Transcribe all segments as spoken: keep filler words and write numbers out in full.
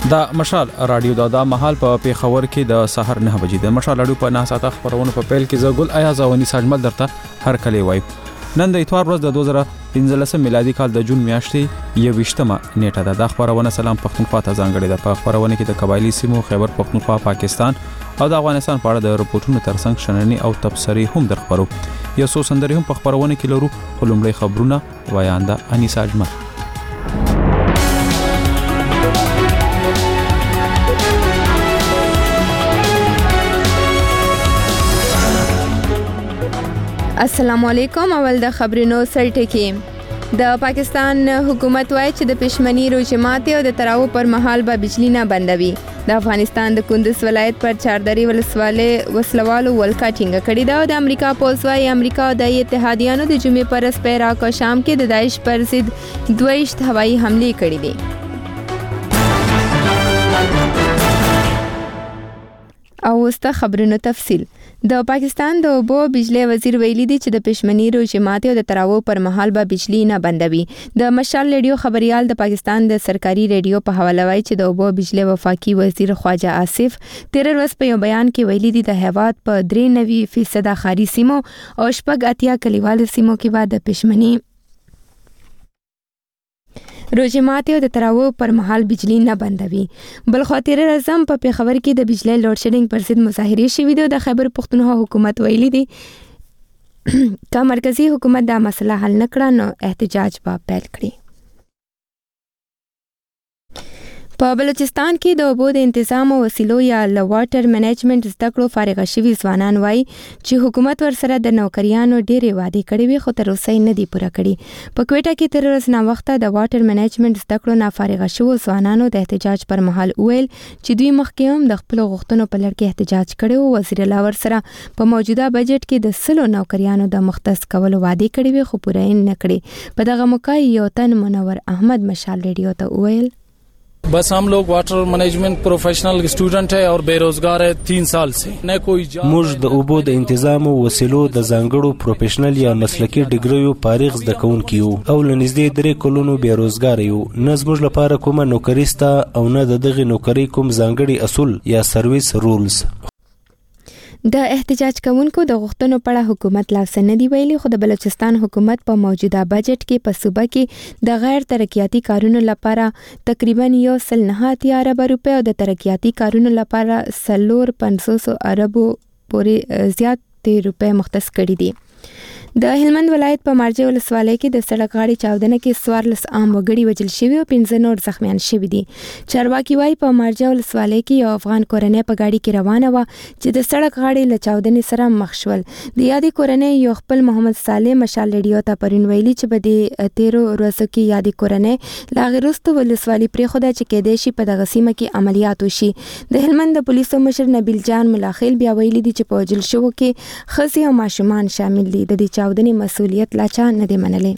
دا مشال رادیو دا د محل په پیښور کې د سحر نه بجې د مشال رادیو په نه ساعته خبرونه په پیل کې زګل آیا ځونی ساجمل درته هر کلی وای نن د اتوار ورځ د دوه زره پنځلس میلادي کال د جون میاشتې یوویشتمه نیټه ده د خبرونه سلام پښتونخوا ته ځانګړي ده په خبرونه کې د قبایلی سیمو خیبر پښتونخوا پاکستان او د افغانستان په اړه د رپورټونو ترڅنګ شننې او تبصرې هم درخبرو یو څو سندرې هم په خبرونه کې لرو خلومړی خبرونه وایانده انیسا اجمل السلام علیکم. اول د خبرونو سرټکی. د پاکستان حکومت وایي چې د پښمنی روزه ماتي او د تراو پر مهال به بجلی نه بندوي. د افغانستان د کندز ولایت پر چاردری ولسواله وسلوالو ولکا ټینګه کړې ده او د امریکا پوز وايي امریکا او د اتحادیانو د جمعې پر سپیرا کو شام کې د داعش پر ضد دویشت هوایي حمله کړې دي. او وسته خبرونو تفصیل. د پاکستان د اوبو بجلی وزیر ویلي دی چې د پښمنی روزه ماتي او د تراو پر مهال به بجلی نه بندوي. د مشال ریډیو خبريال د پاکستان د سرکاري ریډیو په حواله وایي چې د اوبو بجلی وفاقي وزیر خواجه آصف تیر ورځ په یو بیان کې ویلي دی د هیواد په درې نوي فیصد خاري سیمو او شپږ اتیا کلیوالو سیمو کې به د پښمنی روزه ماتي او د تراو پر مهال بجلی نه بندوي. بل خاطر اعظم په پیښور کې د بجلی لوډ شیډینګ پر ضد مظاهره شوې ده. د خیبر پښتونخوا حکومت ویلي دی که مرکزی حکومت دا مسله حل نکړه نو احتجاج به پیل کړي. په بلوچستان کې د اوبو د تنظیم او وسیلو یا ل واټر منیجمنت زده کړو فارغ شوي ځوانان وایي چې حکومت ورسره د نوکریانو ډېرې وعدې کړې وي خو تر اوسه نه دي پوره کړي. په کوټه کې تر ورځ نه وخته د واټر منیجمنت زده کړو نه فارغ شوو ځوانانو د احتجاج پر مهال ویل چې دوی مخکې هم د خپل غوښتنو په لړ کې احتجاج کړي او وزیر الله ورسره په موجوده بجټ کې د سلو نوکریانو د مختص کولو وعدې کړې وي خو پوره یې نه کړي. په دغه موقع یو تن منور احمد مشال ریډیو ته ویل बस हम लोग वाटर मैनेजमेंट प्रोफेशनल स्टूडेंट है और बेरोजगार है तीन साल से نه کوئی موږ د اوبو د تنظیم او وسیلو د ځانګړو پروفیشنل یا مسلکي ډیګریو فارغ زده کوونکي یو او لنږدې درې کلونو بیروزګار یو. نه زموږ لپاره کومه نوکری سته او نه د دغه نوکری کوم ځانګړي اصول یا سرویس رولز. د احتجاج کوونکو د غوښتنو په اړه حکومت لا څه نه دی ویلي خو د بلوچستان حکومت په موجوده بجټ کې په صوبه کې د غیر ترقیاتي کارونو لپاره تقریبا یو سل نه اتیا ارب روپۍ او د ترقیاتي کارونو لپاره څلور پنځوس اربو پورې زیات روپۍ مختص کړي دي. د هلمند ولایت په مارجه ولسوالۍ کې د سړک غاړې چاودنه کې څوارلس عام وګړي وژل شوي او پنځه نور زخمیان شوي دي. چارواکي وایي په مارجه ولسوالۍ کې یو افغان کورنۍ په ګاډي کې روانه وه چې د سړک غاړې له چاودنې سره مخ شول. د یادې کورنۍ یو خپل محمد صالح مشال ریډیو ته پرون ویلي چې په دې تیرو ورځو کې یادې کورنۍ له هغې وروسته ولسوالي پرېښوده چې کیدای شي په دغه سیمه کې عملیات وشي. د هلمند د پولیسو مشر نبیل جان ملاخیل بیا ویلي دي چې په وژل شوو کې ښځې او ماشومان شامل دي. د دې چاودنې مسؤلیت لا چا نه دی منلی.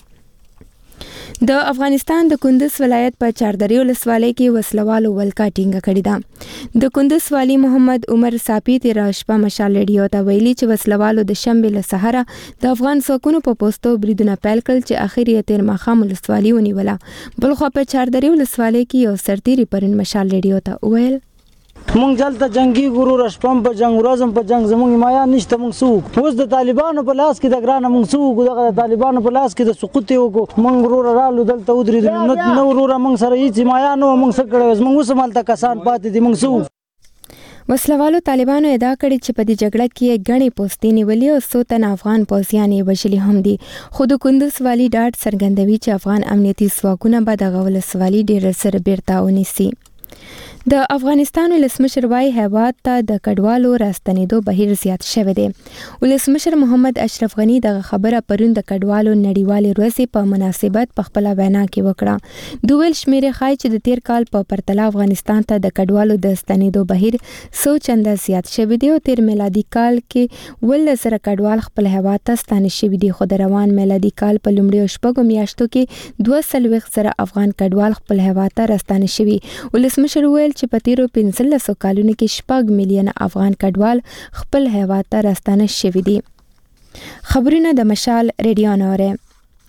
د افغانستان د کندز ولایت په چاردری ولسوالۍ کې وسلوالو ولکا ټینګه کړې ده. د کندز والی محمد عمر صافي تیر شپه مشال ریډیو ته ویلي چې وسلوالو د شنبې له سهاره د افغان ځواکونو په پوستو بریدونه پیل کړل چې اخر یې تیر ماښام ولسوالي ونیوله. بلخوا په چاردری ولسوالۍ کې یو سرتیري پرون مشال ریډیو ته وویل مونږ دلته جنگي ګرور شپم په جنگ ورځم په جنگ زمونږ حمایه نشته. مونږ سوق اوس د طالبانو په لاس کې د ګرانه مونږ سوق دغه د طالبانو په لاس کې د سقوط یو مونږ ورور رالو دلته ودرېدو نو ورور مونږ سره هیڅ حمایه نه مونږ څه کړو مونږ اوس مالته کسان پاتې دي مونږ سوق. وسلوالو طالبانو ادعا کړې چې په دې جګړه کې غني پوستې نیولې او څو تن افغان پوځیان یې وژلي هم دي. خو د کندز والي ډاډ څرګندوي چې افغان امنیتي ځواکونه به دغه ولسوالي ډېر سره بیرته ونیسي. د افغانستان ولسمشر وايي هیواد ته د کډوالو راستنېدو بهیر زیات شوی دی. ولسمشر محمد اشرف غنی دغه خبره پرون د کډوالو نړیوالې ورځې په مناسبت په خپله وینا کې وکړه. دوی ویل شمیرې ښایي چې د تیر کال په پرتله افغانستان ته د کډوالو د ستنېدو بهیر څو چنده زیات شوی دی او تیر میلادي کال کې اوولس زره کډوال خپل هیواد ته ستانه شوي دي خو د روان میلادي کال په لومړیو شپږو میاشتو کې دوه څلوېښت زره افغان کډوال خپل هیواد ته راستانه شوي. ولسمشر ویل چې په تیرو پنځلسو کالونو کې شپږ میلیونه افغان کډوال خپل هیواد ته راستانه شوي دي. خبرونه د مشال ریډیو نه اورئ.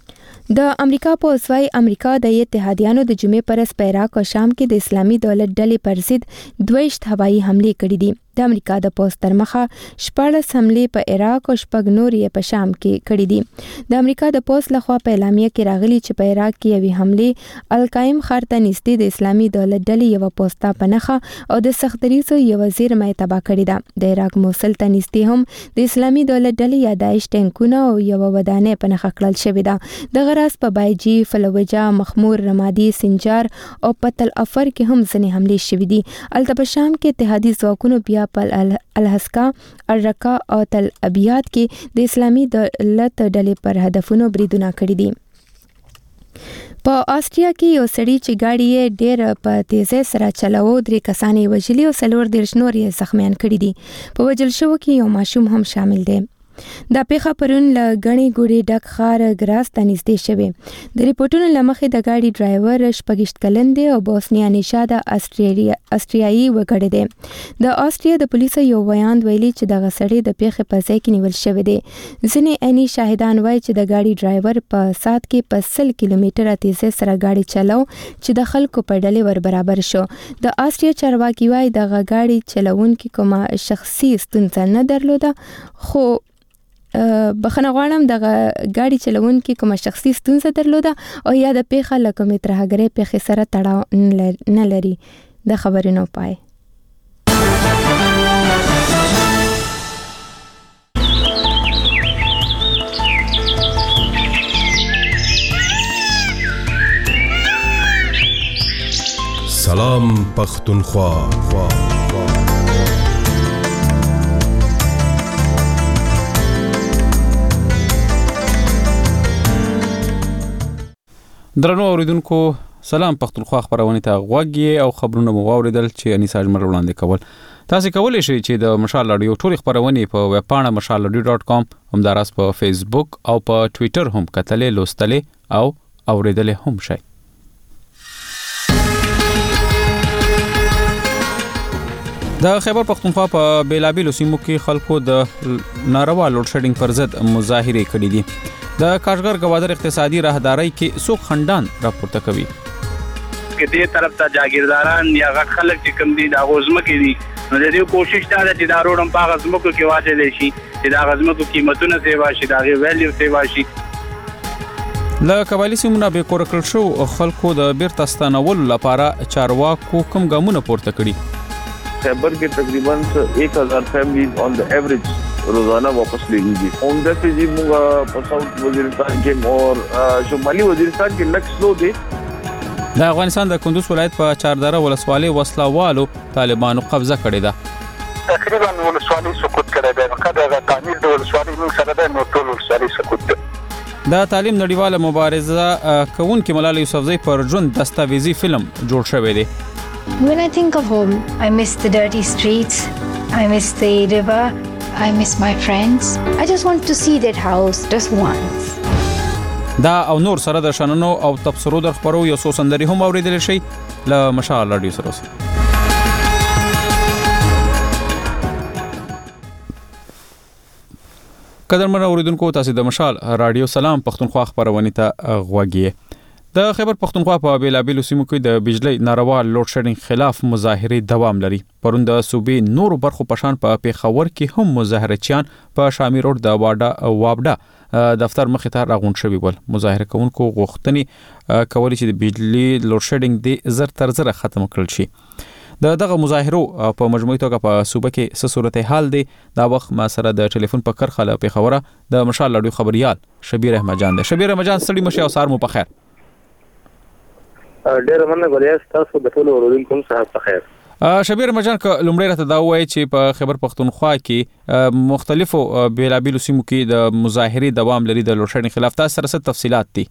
د امریکا پولیس وايي امریکا د اتحادیانو د جمعې پر ورځ په عراق او شام کې د اسلامي دولت ډلې پر ضد دویشت هوایي حملې کړې دي. د امریکا د پولیس تر مخه شپاړس حملې په عراق او شپږ نورې په شام کې کړې دي. د امریکا د پولیس لخوا په اعلامیه کې راغلي چې په عراق کې یوې حملې القایم ښار ته نږدې د اسلامي دولت ډلې یوه پوسته په نښه او د سختدریځو یوه زیرمه یې تباه کړې ده. د عراق موصل ته نږدې هم د اسلامي دولت ډلې یا داعش ټینکونه او یوه ودانۍ په نښه کړل شوې ده. دغه راز په بایجي، فلوجه، مخمور، رمادي، سنجار او په تل افر کې هم ځینې حملې شوې دي. هلته په شام کې اتحادي ځواکونو بیا په الحسکا، الرقه او تل ابیات کې د اسلامي دولت ډلې پر هدفونو بریدونه کړي دي. په آسټریا کې یو سړی چې ګاډي یې ډېر په تیزۍ سره چلاوه درې کسان یې وژلي او څلور دېرش نور یې زخمیان کړي دي. په وژل شوو کې یو ماشوم هم شامل دی. دا پیښه پرون له ګڼې ګوڼې ډک ښار ګراز ته نږدې شوې. د ریپورټونو له مخې د ګاډي ډرایور شپږویشت کلن دی او بوسنیا نژاده آسټریایي وګړی دی. د آسټریا د پولیسو یو ویاند ویلي چې دغه سړی د پیښې په ځای کې نیول شوی دی. ځینې عیني شاهدان وایي چې د ګاډي ډرایور په ساعت کې په سل کیلومتره تیزۍ سره ګاډي چلاو چې د خلکو په ډلې ور برابر شو. د آسټریا چارواکي وایي دغه ګاډي چلوونکي کومه شخصي ستونزه نه درلوده، خو بخنه غواړم دغه ګاډي چلوونکي کومه شخصي ستونزه درلوده او یا د پیښه له کومې ترهګرۍ پیښې سره تړاو نه لري. د خبرونو پای. سلام پختونخوا. درنو اوریدونکو، سلام پختونخوا خبرونه ته غوږی او خبرونه مو واوریدل چې انیس اجمل وړاندې کول. تاسو کولی شئ چې د مشال رادیو ټول خبرونه په ویب پاڼه مشال رادیو ډاٹ کام، همداراز په فیسبوک او په ټوئیټر هم کتلې، لوستلې او اوریدلې هم شئ. د خیبر پختونخوا په بیلابیلو سیمو کې خلکو د ناروا لوډ شیډینګ پر ضد مظاهره کړې دي. د کاشغر گوادر اقتصادي راهداري کې سو خندان راپورته کوي. کې دې طرف ته جاگیرداران یا غټ خلک چې کم دي دا غوزمه کې دي، نو د دې کوشش دا ده چې دا روډم په غزمو کې واچل شي چې دا غزمو کې قیمتونه سیوا شي، دا غي ویلیو سیوا شي. له قبایلی سیمونو به کور کړل شو خلکو د بیرته ستنول لپاره چارواکو کوم ګامونه پورته کړي. खैबर के तकरीबन एक हजार फैमिलीज ऑन द एवरेज रोजाना वापस लेंगी. उमदा से जी मुंगा साउथ वजीरिस्तान के और शुमाली वजीरिस्तान के लक्ष्य स्लो दे. د افغانستان د کندوز ولایت په چاردره ولسوالۍ وسلوالو طالبانو قبضه کړې ده. تقریبا ولسوالۍ سقوط کړې ده. کله د تعمیر د ولسوالۍ موږ سره د نو ټول ولسوالۍ سقوط ده. د تعلیم نړیواله مبارزه کوونکې ملالۍ یوسفزۍ پر ژوند دستاویزي فلم جوړ شوی دی. When I think of home, I miss the dirty streets, I miss the river, I miss my friends. I just want to see that house just once. دا او نور سره د شننو او تبصرو در خبرو یو څو سندري هم اوریدل شي له مشال رادیو سره. قدرمن اوریدونکو، تاسو د مشال رادیو سلام پختونخوا خبرونه ته غوږی. د خیبر پختونخوا په بیلابیلو سیمو کې د بجلی ناروا لوډ شیډینګ خلاف مظاهره دوام لري. پرون د صوبې نورو برخو پشان په پیښور کې هم مظاهرچیان په شامی روډ د واډا وابډا دفتر مخې ته راغونډ شوي ول. مظاهره کوونکو غوښتنې کولی چې د بجلی لوډ شیډینګ د زر تر زر ختم کړل شي. د دغه مظاهرو په مجموعي توګه په صوبه کې څه صورتحال دی، دا وخت ما سره د ټلیفون په کرخه له پیښوره د مشال رادیو خبريال شبیر احمد جان دی. شبیر احمد جان، ستړي مشه او سار مو په خیر. ډېر مننه غواړم تاسو د ټول اوریدونکو سره په خیر. شبیر مجان ک لومړی راته دا وایي چې په خیبر پختونخوا کې مختلفو بیلابیلو سیمو کې د مظاهرې دوام لري د لوډ شیډینګ خلاف. تاسو سره څه تفصيلات دي؟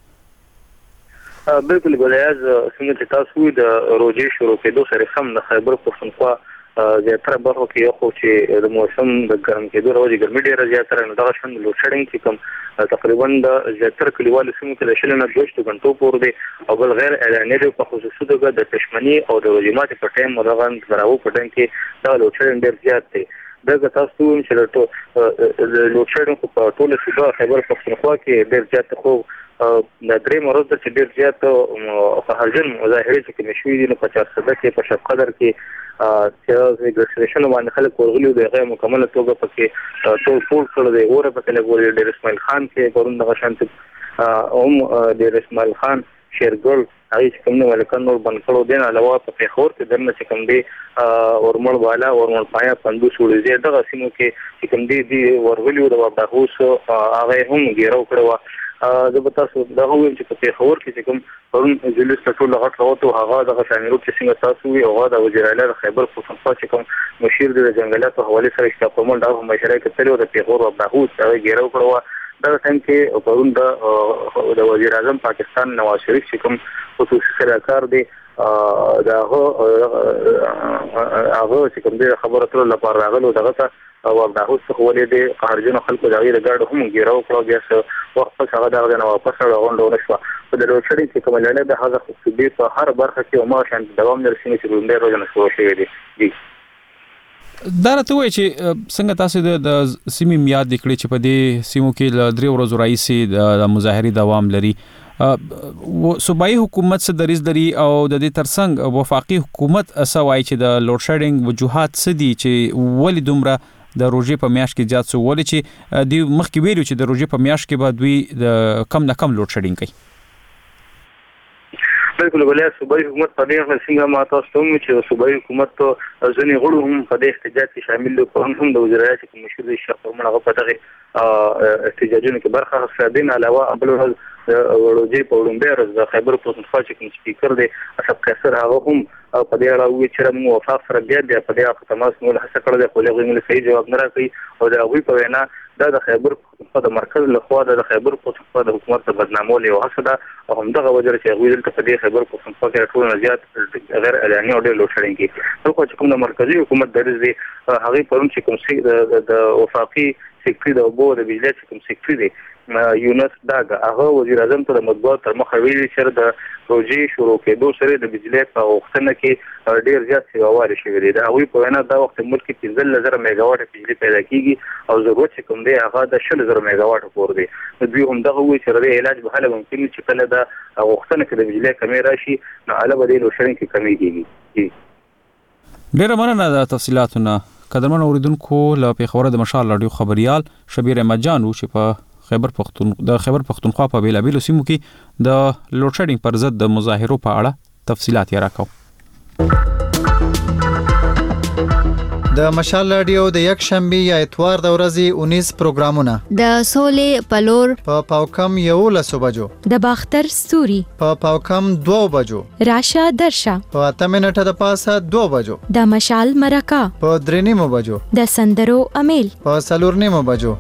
بالکل غواړم څنګه چې تاسو د روزي شروع کېدو سره هم د خیبر پختونخوا زیاتره برخو کې یو خو چې د موسم د ګرم کېدو راوځي ګرمي ډیره زیاتره نه دغه شند لوډ شیډینګ چې کوم تقریبا د زیاتره کلیوالو سیمو کې د شل نه دوه غنټو پورې دی او بل غیر اعلاني دی په خصوصي توګه د پښمنۍ او د روزمات په ټایم مرغان غراو په ټایم کې دا لوډ شیډینګ ډیر زیات دی. دغه تاسو هم چې ټول لوډ شیډینګ په ټول صوبه خیبر پختونخوا کې ډېر زیات خو د درې مرز چې ډېر زیات فهرجن مظاهره چې کوم شوي دي نو په چارسده کې په شپ قدر کې چې ریګریشن باندې خلک ورغلي د غیر مکمله توګه پکې ټول ټول کړل دی اوره پکې لګولې ډېر اسماعیل خان کې پرون دغه شانت هم ډېر اسماعیل خان شیرګل هغه چې کوم نو ولکن نور بند کړو دین علاوه په پیښور کې درنه چې کوم دی ورمړ والا ورمړ پایا پندو سوړي زی دغه سیمو کې چې کوم دی دی ورغلیو د وبداهوس هغه هم ګیرو کړو د بتاسو دغه ویل چې په پیښور کې چې کوم پرون جلوس ټول غټ راوته هغه دغه شاملو چې څنګه تاسو وی هغه د وزیر اعلی خیبر پختونخوا چې کوم مشیر د جنگلاتو حواله سره اشتراک کومل دا مشره کې تلو د پیښور وبداهوس هغه ګیرو کړو دا څنګه کې پرون د د وزیر اعظم پاکستان نواز شریف چې کوم خصوصي سلاکار دی دا هغه هغه چې کوم دی خبره تر لپاره راغلو دغه او دا اوس خو ولې د قهرجن خلکو د غیر ګاډ هم ګیرو کړو بیا څه وخت څخه هغه دا نه واپس راغونډو نشو په د لوټ شډینګ کې کوم لړۍ د هغه خصوصي په هر برخه کې او ما شان دوام لرسي چې روندې روزنه شو شي دي دا راته وایي چې څنګه تاسو د سیمې میاد دکړي چې په دې سیمو کې ل درې ورځې رئیسي د مظاهري دوام لري صوبایي حکومت څه دریز لري او د دې ترڅنګ وفاقي حکومت اسوای چې د لوډ شیډینګ وجوهات څه دي چې ولې دومره د روزي په میاشت کې زیات سو ولې چې دی مخکې ویلو چې د روزي په میاشت کې به دوی د کم نه کم لوډ شیډینګ کوي بالکل ولې صوبایي حکومت په دې څنګه ما تاسو ته چې صوبایي حکومت ځنې غړو هم په دې احتجاج کې شامل دي په هم د وزیر اعلی چې مشر شیخ فرمانغه په دغه احتجاجونو کې برخه اخیستل علاوه بل ورځ ورځې په وړاندې راز د خیبر پختونخوا چې کوم سپیکر دی اسب قیصر هغه هم په دې اړه وی چې موږ وفاق سره بیا د په دې اړه تماس نو هڅه کړې ده خو له غوښنې صحیح جواب نه راکړي او دا وی په وینا دا د خیبر پختونخوا د مرکز له خوا د خیبر پختونخوا د حکومت په بدنامول او هڅه ده او هم دغه وجه چې هغه دلته په دې خیبر پختونخوا کې ټول زیات غیر اعلاني او ډېر لوډ شیډینګ کې نو چې کوم د مرکزی حکومت درز دی هغه پرون چې کوم د وفاقي سیکټری د اوبو د بجلی چې کوم سیکټری دی یونس داګه هغه وزیر اعظم ته د مطبوعات تر مخه ویلي چې د پروژې شروع کېدو سره د بجلی په وختنه کې ډېر زیات سیواره شوی دی دا وی په وینا دا وخت ملک کې پنځه زره میگا واټ بجلی پیدا کیږي او ضرورت چې کوم دی هغه د شل زره میگا واټ پور دی دوی هم دغه وی چې د علاج به هله ممکن چې کله دا وختنه کې د بجلی کمی راشي نو علاوه د لوشرین کې کمی کیږي ډېر مننه د تفصیلاتونه قدرمن اوریدونکو له پیښور د مشال رادیو خبريال شبیر احمد جان و چې په خیبر پختون د خیبر پختونخوا په بیلابیلو سیمو کې د لوډ شیډینګ پر ضد د مظاهرو په اړه تفصيلات یې راکاو د مشال رادیو د یک شنبه یا اتوار د ورځې انیس پروګرامونه د سولې پلور په پاوکم یو لسو بجو د باختر ستوري په پاوکم دو بجو راشه درشه په اته منټه د پاسه دو بجو د مشال مرکه په درې نیمو بجو د سندرو امیل په څلور نیمو بجو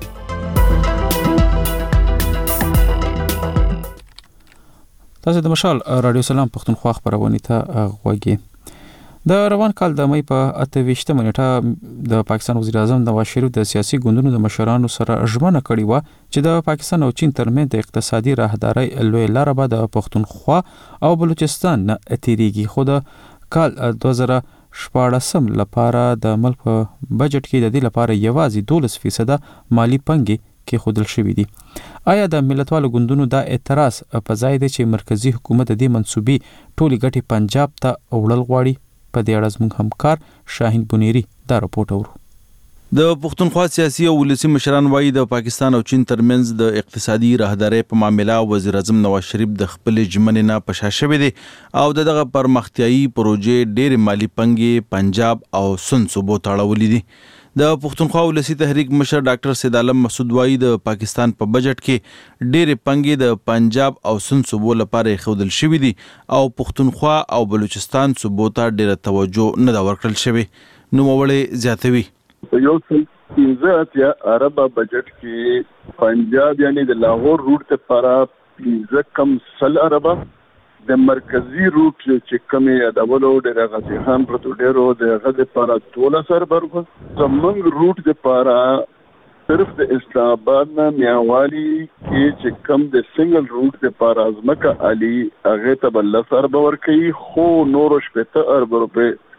تاسو د مشال رادیو سلام پختونخوا خبرونه ته غوږی د روان کال د مې په اته ویشتمه نیټه د پاکستان وزیر اعظم نواز شریف د سیاسي ګوندونو د مشرانو سره ژمنه کړې و چې د پاکستان او چین ترمنځ د اقتصادي راهداري لوی لار به د پختونخوا او بلوچستان نه اتریږي خو د کال دوه زره شپاړسم لپاره د ملک په بجټ کې د دې لپاره یوازې دولس فیصد مالی پنګي کې خودل شوې دي آیا د ملتوالو ګوندونو دا اعتراض په ځای دی چې مرکزی حکومت د منسوبي ټولي ګټي پنجاب ته وړل غواړي په دې اړه زموږ همکار شاهین بنيري دا راپورټ اورو د پښتونخوا سیاسي او ولسی مشران وایي د پاکستان او چین ترمنځ د اقتصادي راهداري په معاملې وزیر اعظم نواز شریف د خپل ژمنې نه پښا شوی دی او دغه پرمختیايي پروژې ډېر مالی پنګي پنجاب او سن صوبو تاړولې دي د پښتونخوا ولسی تحریک مشر ډاکټر سید عالم مسعود وایي د پاکستان په بجټ کې ډېر پنګي د پنجاب او سن صوبو لپاره خودل شوی دي او پښتونخوا او بلوچستان صوبو ته ډېر توجه نه دا ورکړل شوی نو وړي زیاتوي یو څل پنځه یا عربه بجټ کې پنجاب یعنی د لاهور روټ لپاره پنځه کم سل عربه د مرکزی روټ چې کمې د ولو د غزي خان پروتو ډیرو د غزي لپاره ټوله سر برغه زمونږ روټ لپاره صرف د اسلام آباد نه میاوالي کې چې کم د سنگل روټ لپاره ازمکه علي هغه ته بل سر باور کوي خو نور شپته ارب روپے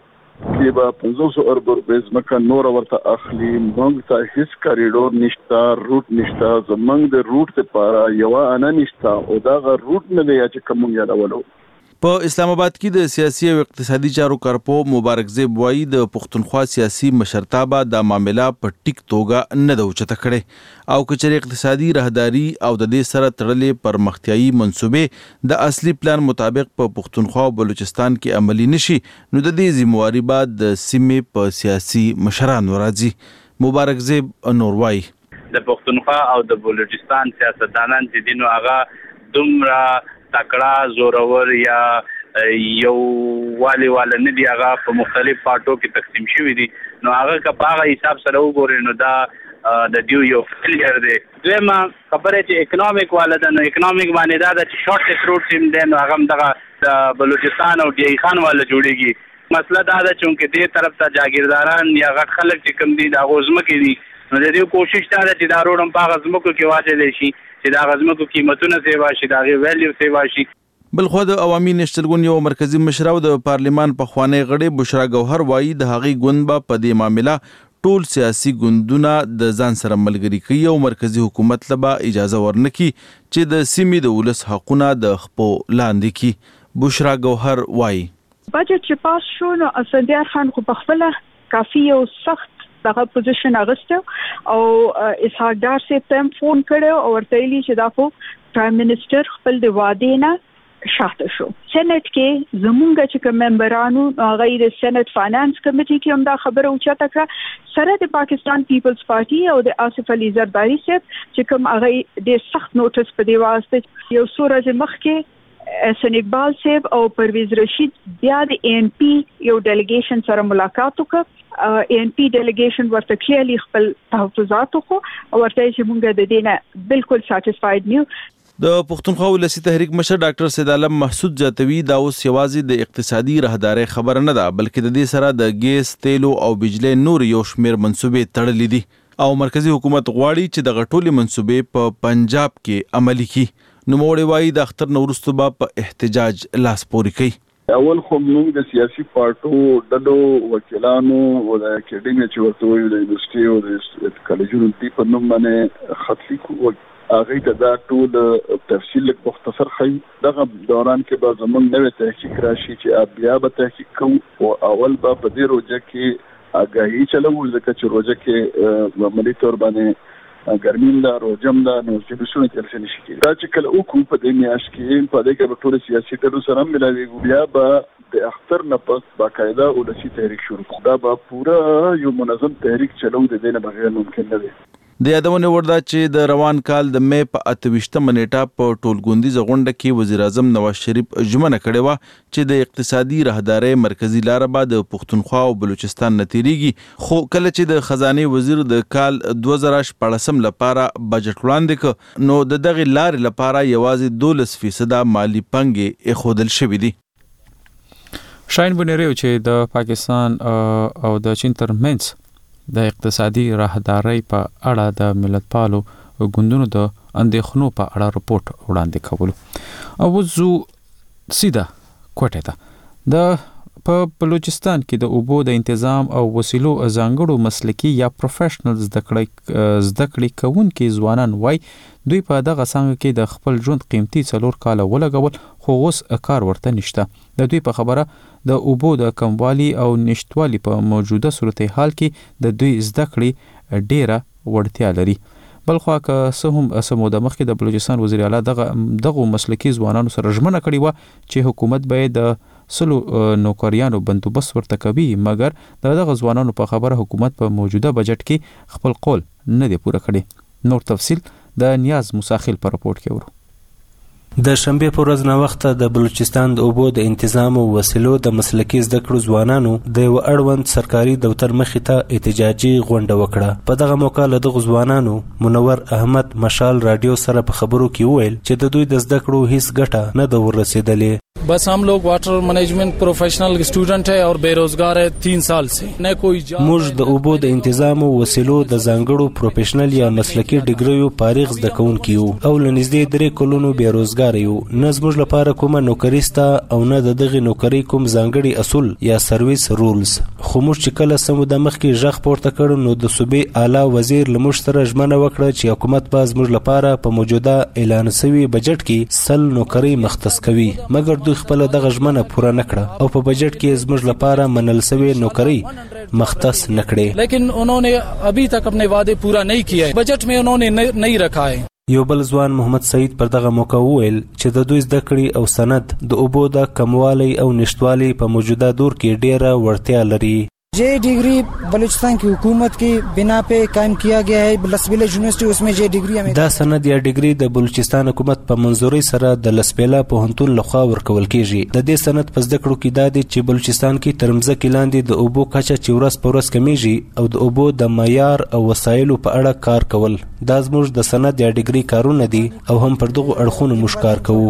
کې به پنځوس ارب روپۍ ځمکه نور ورته اخلي. موږ ته هیڅ کاریډور نشته، روټ نشته، زمونږ د روټ لپاره یو انا نشته او دا غ روټ نه دی چې کوم یادولو. په اسلام آباد کې د سیاسي او اقتصادي چارو کارپو مبارک زیب وایي د پښتونخوا سیاسي مشرتابه د معاملې په ټیک توګه نه د اوچته کړي او کچري اقتصادي راهداري او د دې سره تړلې پرمختیايي منصوبې د اصلي پلان مطابق په پښتونخوا او بلوچستان کې عملی نشي نو د دې ذمہواری بعد د سیمې په سیاسي مشرانو راځي. مبارک زیب نور وایي د پښتونخوا او د بلوچستان سیاستدانان چې دینو هغه دومره تکړه زورور یا یو والی والا نه دی، هغه په مختلف پارټو کې تقسیم شوی دي، نو هغه که په هغه حساب سره وګورئ نو دا د دیو یو فیلیر دی. دویمه خبره چې اکنامک والا ده، نو اکنامک باندې دا ده چې شارټ روټ سیم دی، نو هغه هم دغه د بلوچستان او ډی خان والا جوړیږي. مسله دا ده چې دې طرف ته جاګیرداران یا غټ خلک چې کوم دي د هغو ځمکې دي، نو د دې کوشش دا ده چې دا روډ هم په هغه ځمکو کې واچولی شي چې د هغه ځمکو قیمتونه سیوا شي، د هغې ویلیو سیوا شي. بلخوا د عوامي نشتل ګوند یو مرکزی مشر او د پارلیمان پخوانی غړی بشرا ګوهر وایي د هغې ګوند به په دې معامله ټول سیاسي ګوندونه د ځان سره ملګري کوي او مرکزی حکومت له به اجازه ورنکي چې د سیمې د ولس حقونه د خپو لاندې کړي. بشرا ګوهر وایي بجټ چې پاس شو نو اسدیار خان خو په خپله کافي او سخت دغه پوزیشن اغسته او اسحاق ډار سي تم فون کړو او ورته ویلي چې دا خو پرایم منسٹر خپل د وعدې نه شاته شو. سېنات کې زمونږ چې کوم ممبرانو هغه د سېنات فاینانس کمیټي کې هم دا خبره اوچته کړه سره د پاکستان پیپلز پارټي او د آصف علي زرداری صاحب چې کوم هغه د سخت نوټس په دی واسطه یو څو ورځې مخکې احسن اقبال صاحب او پرویز رشید بیا د این پی یو ډیلیګیشن سره ملاقات وکړ. این پی ډیلیګیشن ورته کلیرلی خپل تحفظات وکړو او ورته چې موږ د دې نه بالکل ساتیسفاید نیو. د پښتونخوا ولسی تحریک مشر ډاکټر سید عالم محسود جاتوی دا اوس یوازې د اقتصادي راهداري خبره نه ده بلکې د دې سره د ګیس، تیلو او بجلی نور یو شمیر منصوبې تړلې دي او مرکزی حکومت غواړي چې د غټولې منصوبې په پنجاب کې عملي کړي. نو موړي وایي د اختر نورستو به په احتجاج لاس پورې کوي. اول خو موږ د سیاسي پارټو ډلو وکیلانو او د اکیډمي چې ورته وایي د یونیورسيټي او د کالجونو ټي په نوم باندې خط لیکو هغه ته دا ټول تفصیل مختصر خي. دغه دوران کې به زموږ نوې تحقیق راشي چې بیا به تحقیق کوو او اول به په دې روزه کې اگاهي چلو ځکه چې روزه کې عملي تور باندې ګرمیم دا روجم دا نو چې بسونه ترسه نشي کېږي. دا چې کله وکړو په دې میاشت کې په دې کې به ټول سیاسي ډلو سره ملاویږو بیا به د اختر نه پس باقاعده ولسي تحریک شروع کړو. دا به پوره یو منظم تحریک چلو د دې نه بغیر ممکن نه دی. د یادونه ورده چې د روان کال د مې په اتويشتمه نیټه په ټولګوندیزه غونډه کې وزیر اعظم نواز شریف ژمنه کړې و چې د اقتصادي راهداري مرکزی لار به د پښتونخوا او بلوچستان نه تیریږي. خو کله چې د خزانه وزیر د کال دوه زره شپږ لپاره بجټ وړاندې ک نو د دغه لارې لپاره یوازې دولس فیصد مالی پنګ اخودل شوې دي. شاین بنریو چې د پاکستان او د چین ترمنځ د اقتصادي راهداري په اړه د ملتپالو ګوندونو د اندېښنو په اړه رپورت وړاندې کول او زو سیده کوټه ده د په بلوچستان کې د اوبو د تنظیم او وسیلو ځانګړو مسلکی یا پروفیشنل زده کړې زده کړې کوونکي ځوانان وای دوی په دغه څنګه کې د خپل ژوند قیمتي څلور کال ولګول خو اوس کار ورته نشته. د دوی په خبره د اوبو د کموالي او نشټوالي په موجوده صورتحال کې د دوی زده کړې ډیره وړتیا لري. بلخوا که څه هم سموده مخکې د بلوچستان وزیر اعلی دغه دغه مسلکی ځوانانو سره ژمنه کړې و چې حکومت به د سلو نوکریانو بندوبست ورته کوي، مګر دغه ځوانانو په خبره حکومت په موجوده بجټ کې خپل قول نه دی پوره کړی. نور تفصیل د نیاز مساخیل په رپورت کې ورو. د شنبه پر ورځ نه وخت د بلوچستان د اوبو د تنظیم او وسیلو د مسلکی زده کړو ځوانانو د یو اړوند سرکاري دفتر مخې ته احتجاجي غونډه وکړه. په دغه موقع له دغو ځوانانو منور احمد مشال رادیو سره په خبرو کې وویل چې د دوی د زده کړو هیڅ ګټه نه ده ورسېدلې. बस हम लोग वाटर मैनेजमेंट प्रोफेशनल स्टूडेंट है और बेरोजगार है तीन साल से न कोई موږ د اوبو د تنظیم او وسیلو د ځانګړو پروفیشنل یا مسلکی ډیګریو فارغ زده کوونکي یو او لنږدې درې کلونو بیروزګار بیروزګار یو، نه زموږ لپاره کومه نوکري سته او نه د دغې نوکرۍ کوم ځانګړي اصول یا سرویس رولز. خو موږ چې کله څه موده مخکې غږ پورته کړ نو د صوبې اعلی وزیر له موږ سره ژمنه وکړه چې حکومت به زموږ لپاره په موجوده اعلان شوي بجټ کې سل نوکرۍ مختص کوي، مګر دوی خپله دغه ژمنه پوره نه کړه او په بجټ کې زموږ لپاره منل شوې نوکرۍ مختص نه کړې. لیکن انہوں نے ابھی تک اپنے وعدے پورا نہیں کیا ہے، بجٹ میں انہوں نے نہیں رکھا ہے. یو بل ځوان محمد سعید پر دغه موقع وویل چې د دوی زده کړې او سند د اوبو د کموالی او نشتوالي په موجوده دور کې ډیره وړتیا لري. जे डिग्री बलूचिस्तान की हुकूमत की बिना पे कायम किया गया है लसबेला यूनिवर्सिटी, उसमें जे डिग्री हमें دا سند یا ډیګری د بلوچستان حکومت په منځوري سره د لسبیلا پوهنتون لخوا ورکول کیږي. د دې سند په زده کړو کې دا دی چې بلوچستان کې تر مځکې لاندې د اوبو کچه چې ورځ په ورځ کمیږي او د اوبو د معیار او وسایلو په اړه کار کول. دا زموږ د سند یا ډیګری کارونه دي او هم پر دغه اړخونو موږ کار کوو.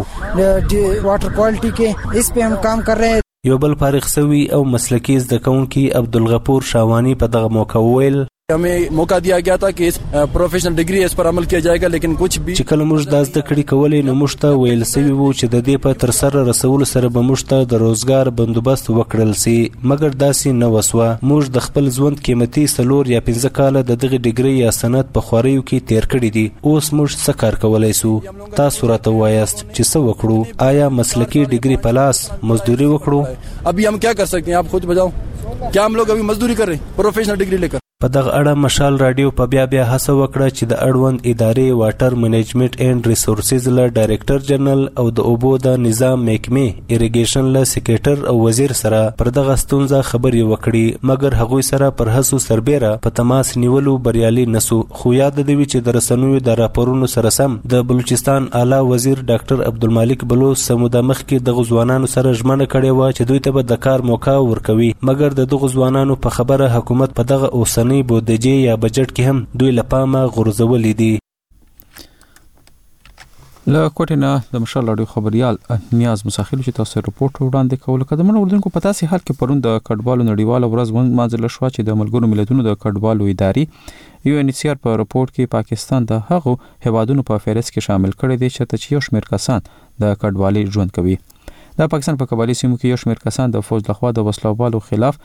واټر کوالټي کې اس په هم کام کر رہے ہیں. یو بل فارغ سوي او مسلکی زده کوونکي عبدالغفور شاوانی په دغه موقع وویل हमें मौका दिया गया था कि इस प्रोफेशनल डिग्री इस पर अमल किया जाएगा लेकिन कुछ भी چې کله موږ د زده کړې کولې نو موږ ته ویل سوي وو چې د دې په تر سره رسولو سره به موږ ته د روزګار بندوبست وکړل سي، مګر داسې نه وسوه. موږ د خپل ژوند قیمتي څلور یا پنځه کاله د دغه ډیګري یا سند په خواریو کې تیر کړي دي. اوس موږ څه کار کولی سو؟ تاسو راته وایاست چې څه وکړو؟ آیا مسلکي ډیګري په لاس مزدوري وکړو؟ ابھی हम क्या कर सकते हैं, आप खुद बताओ. क्या हम लोग अभी मजदूरी कर रहे हैं प्रोफेशनल डिग्री लेकर؟ په دغه اړه مشال رادیو په بیا بیا هڅه وکړه چې د اړوند ادارې واټر منیجمنت اینڈ ریسورسز له ډایریکټر جنرال او د اوبو د نظام محکمې اریګیشن له سیکریټر او وزیر سره پر دغه ستونزه خبرې وکړي، مګر هغوی سره پر هڅو سربیره په تماس نیولو بریالي نسو. خو یاد دی چې د رسنیو د راپورونو سره سم د بلوچستان اعلی وزیر ډاکټر عبدالمالک بلوچ سموده مخکې دغه ځوانانو سره ژمنه کړې وه چې دوی ته به د کار موقع ورکوي، مګر د دغه ځوانانو په خبره حکومت په دغه اوسنۍ بودجې یا بجټ کې هم دوی له پامه غورځولي دي. له کوټې نه د مشال راډیو خبريال نیاز مساخیل چې تاسو رپورټ وړاندې کوله. قدمونه وردونکو په تاسې حال کې پرون د کډوالو نړیواله ورځ ونمانځل شوه چې د ملګرو ملتونو د کډوالو ادارې یو ان ایچ سی آر په رپورټ کې پاکستان د هغو هیوادونو په فهرست کې شامل کړی دی چې یو شمېر کسان د کډوالۍ ژوند کوي. د پاکستان په قبایلي سیمو کې یو شمېر کسان د فوج لخوا د وسلوالو خلاف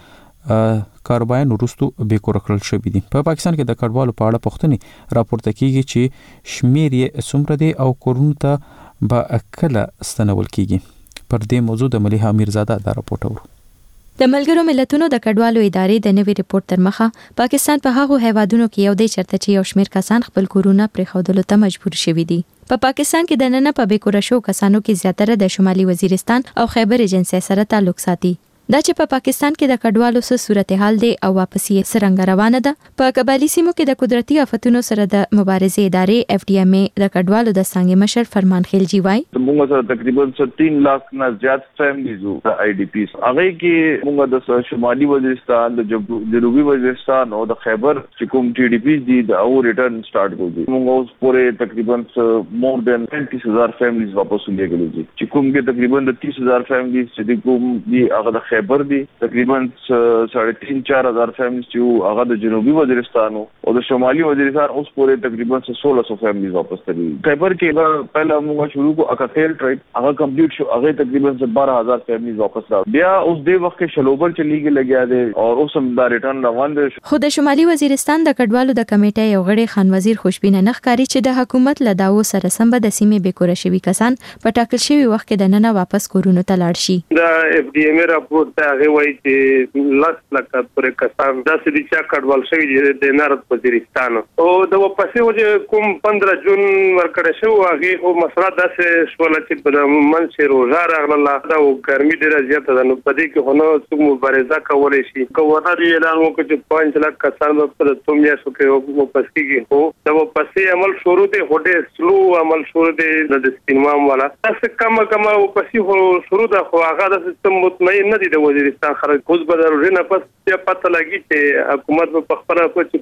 کارباین وروستو بیکور کړل شوی دي. په پاکستان کې د کډوالو په اړه پوښتنې راپورته کیږي چې شمیر یې څومره دی او کورونو ته به کله ستنول کیږي. پر دې موضوع د مليحه امیرزاده دا راپورټ ورو. د ملګرو ملتونو د کډوالو ادارې د نوي ریپورت تر مخه پاکستان په هغو هیوادونو کې یو دی چرته چې یو شمیر کسان خپل کورونه پرې خودلو ته مجبور شوي دي. په پا پاکستان کې د نن په بیکور شو کسانو کې زیاتره د شمالي وزیرستان او خیبر ایجنسی سره تعلق ساتي. دا چې په پاکستان کې د کډوالو سره صورتحال دی او واپسی څنګه روانه ده. په قبایلی سیمو کې د قدرتي آفتونو سره د مبارزې ادارې اف ډي ام ای د کډوالو د څنګه مشر فرمان خلجی وای موږ سره تقریبا تین لاکھ نه زیات فیملیز او آی ډي پیز هغه کې موږ د شمالي وزیرستان د جنوبي وزیرستان او د خیبر چې کوم ټي ډي پیز دي د او ریټرن سٹارټ کوي. موږ اوس پورې تقریبا مور دین پینتیس هزار فیملیز واپس لګولې دي چې کوم کې تقریبا د تیس هزار فیملیز چې کوم دي هغه د خیبر دي تقریبا ساڑھے تین چار ہزار فیملیز چې هغه د جنوبي وزیرستان او د شمالي وزیرستان اوس پورې تقریبا سولہ سو فیملیز واپس کړي. خیبر کې پہلا موږ شروع کو اکاثیر ټرایب هغه کمپلیټ شو هغه تقریبا بارہ ہزار فیملیز واپس راو بیا اوس د وخت کې شلوبر چلیږي لګیا دي او اوس هم دا ریټرن روان دي. خو د شمالي وزیرستان د کډوالو د کمیټې یو غړي خان وزیر خوشبینه نخکاری چې د حکومت له داو سره سم به د سیمې بیکور شوي کسان په ټاکل شوی وخت کې د نن واپس کورونو ته لاړ شي. دا اف ډي ام ای راپورټ هغه وایي چې لاس لکه پر کسان د سړي چې کډوال شوی دي د نارت وزیرستان او د واپسې وجه کوم پندرہ جون ورکړی شو هغه خو مسله داسې شول چې په من چې روزه راغله دا ګرمي ډیره زیاته ده نو په دې کې هنو څوک مبارزه کولای شي گورنر یې اعلان وکړ چې پنځه لک کسان په تومیا شو کې واپس کیږي خو دا واپسې عمل شروع دی هډه سلو عمل شروع دی د سپینمام والا تاسو کم کم واپسې شروع ده خو هغه د سیستم مطمئن نه دي د وزیرستان خرج کوز به ضروري نه پس یا پته لګي چې حکومت په خپل په چې کومه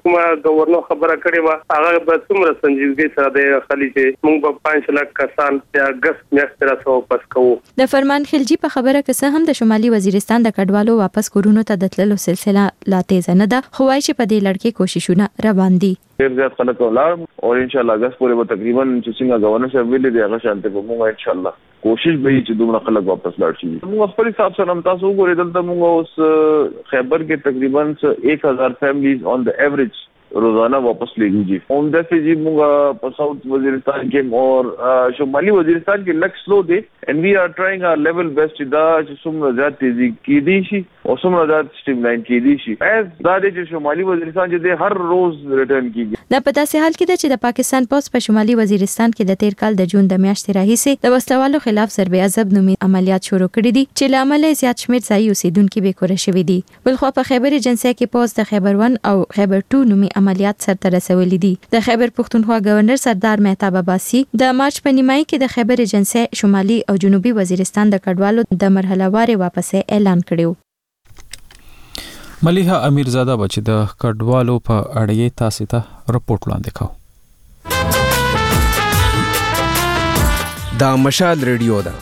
گورنر خبره کړې و هغه به څومره سنجیدګي سره د خلی چې موږ په پنځه لک کسان په اگست میاشتې راځو واپس کوو. د فرمان خلجی په خبره کې هم د شمالي وزیرستان د کډوالو واپس کورونو ته د تللو سلسله لا تیز نه ده، خو وايي چې په دې لړ کې کوششونه روان دي. ډیر زیات خلک ولاړ او ان شاء الله اگست پورې به تقریبا چې څنګه گورنر صاحب ویلي دی هغه شانته به موږ ان شاء الله کوشش به چې دومره خلک واپس لاړ شي. موږ خپل حساب سره هم تاسو وګورئ دلته موږ اوس خیبر کې تقریبا एक हज़ार فیملیز on the ایوریج روزانہ واپس لے گی. عمدہ سے جی موږ په ساوث وزیرستان کې او شمالي وزیرستان کې لک سلو دی and we are trying our level best دا چې څومره زیات تیزی کې دي شي او څومره زیات سټیم لاین کې دي شي از دا چې شمالي وزیرستان چې هر روز ریټرن کیږي. دا په داسې حال کې ده چې د پاکستان پولیس په شمالي وزیرستان کې د تیر کال د جون د میاشتې راهیسې د وسلوالو خلاف ضرب عذاب نومي عملیات شروع کړي دي چې لامل زیات شمېر ځای اوسیدونکو به کور شوي دي. بلخو په خیبر ایجنسی کې پولیس د خیبر ون او خیبر ټو نومي عملیات سرته رسولي دي. د خیبر پښتونخوا گورنر سردار مهتاب عباسي د مارچ په نیمایي کې د خیبر ایجنسی شمالي او جنوبي وزیرستان د کډوالو د مرحله واره واپسې اعلان کړو. ملیحه امیرزاده بچ د کډوالو په اړه تاسو ته رپورټ وړاندې کاوه. دا مشال ریډیو ده.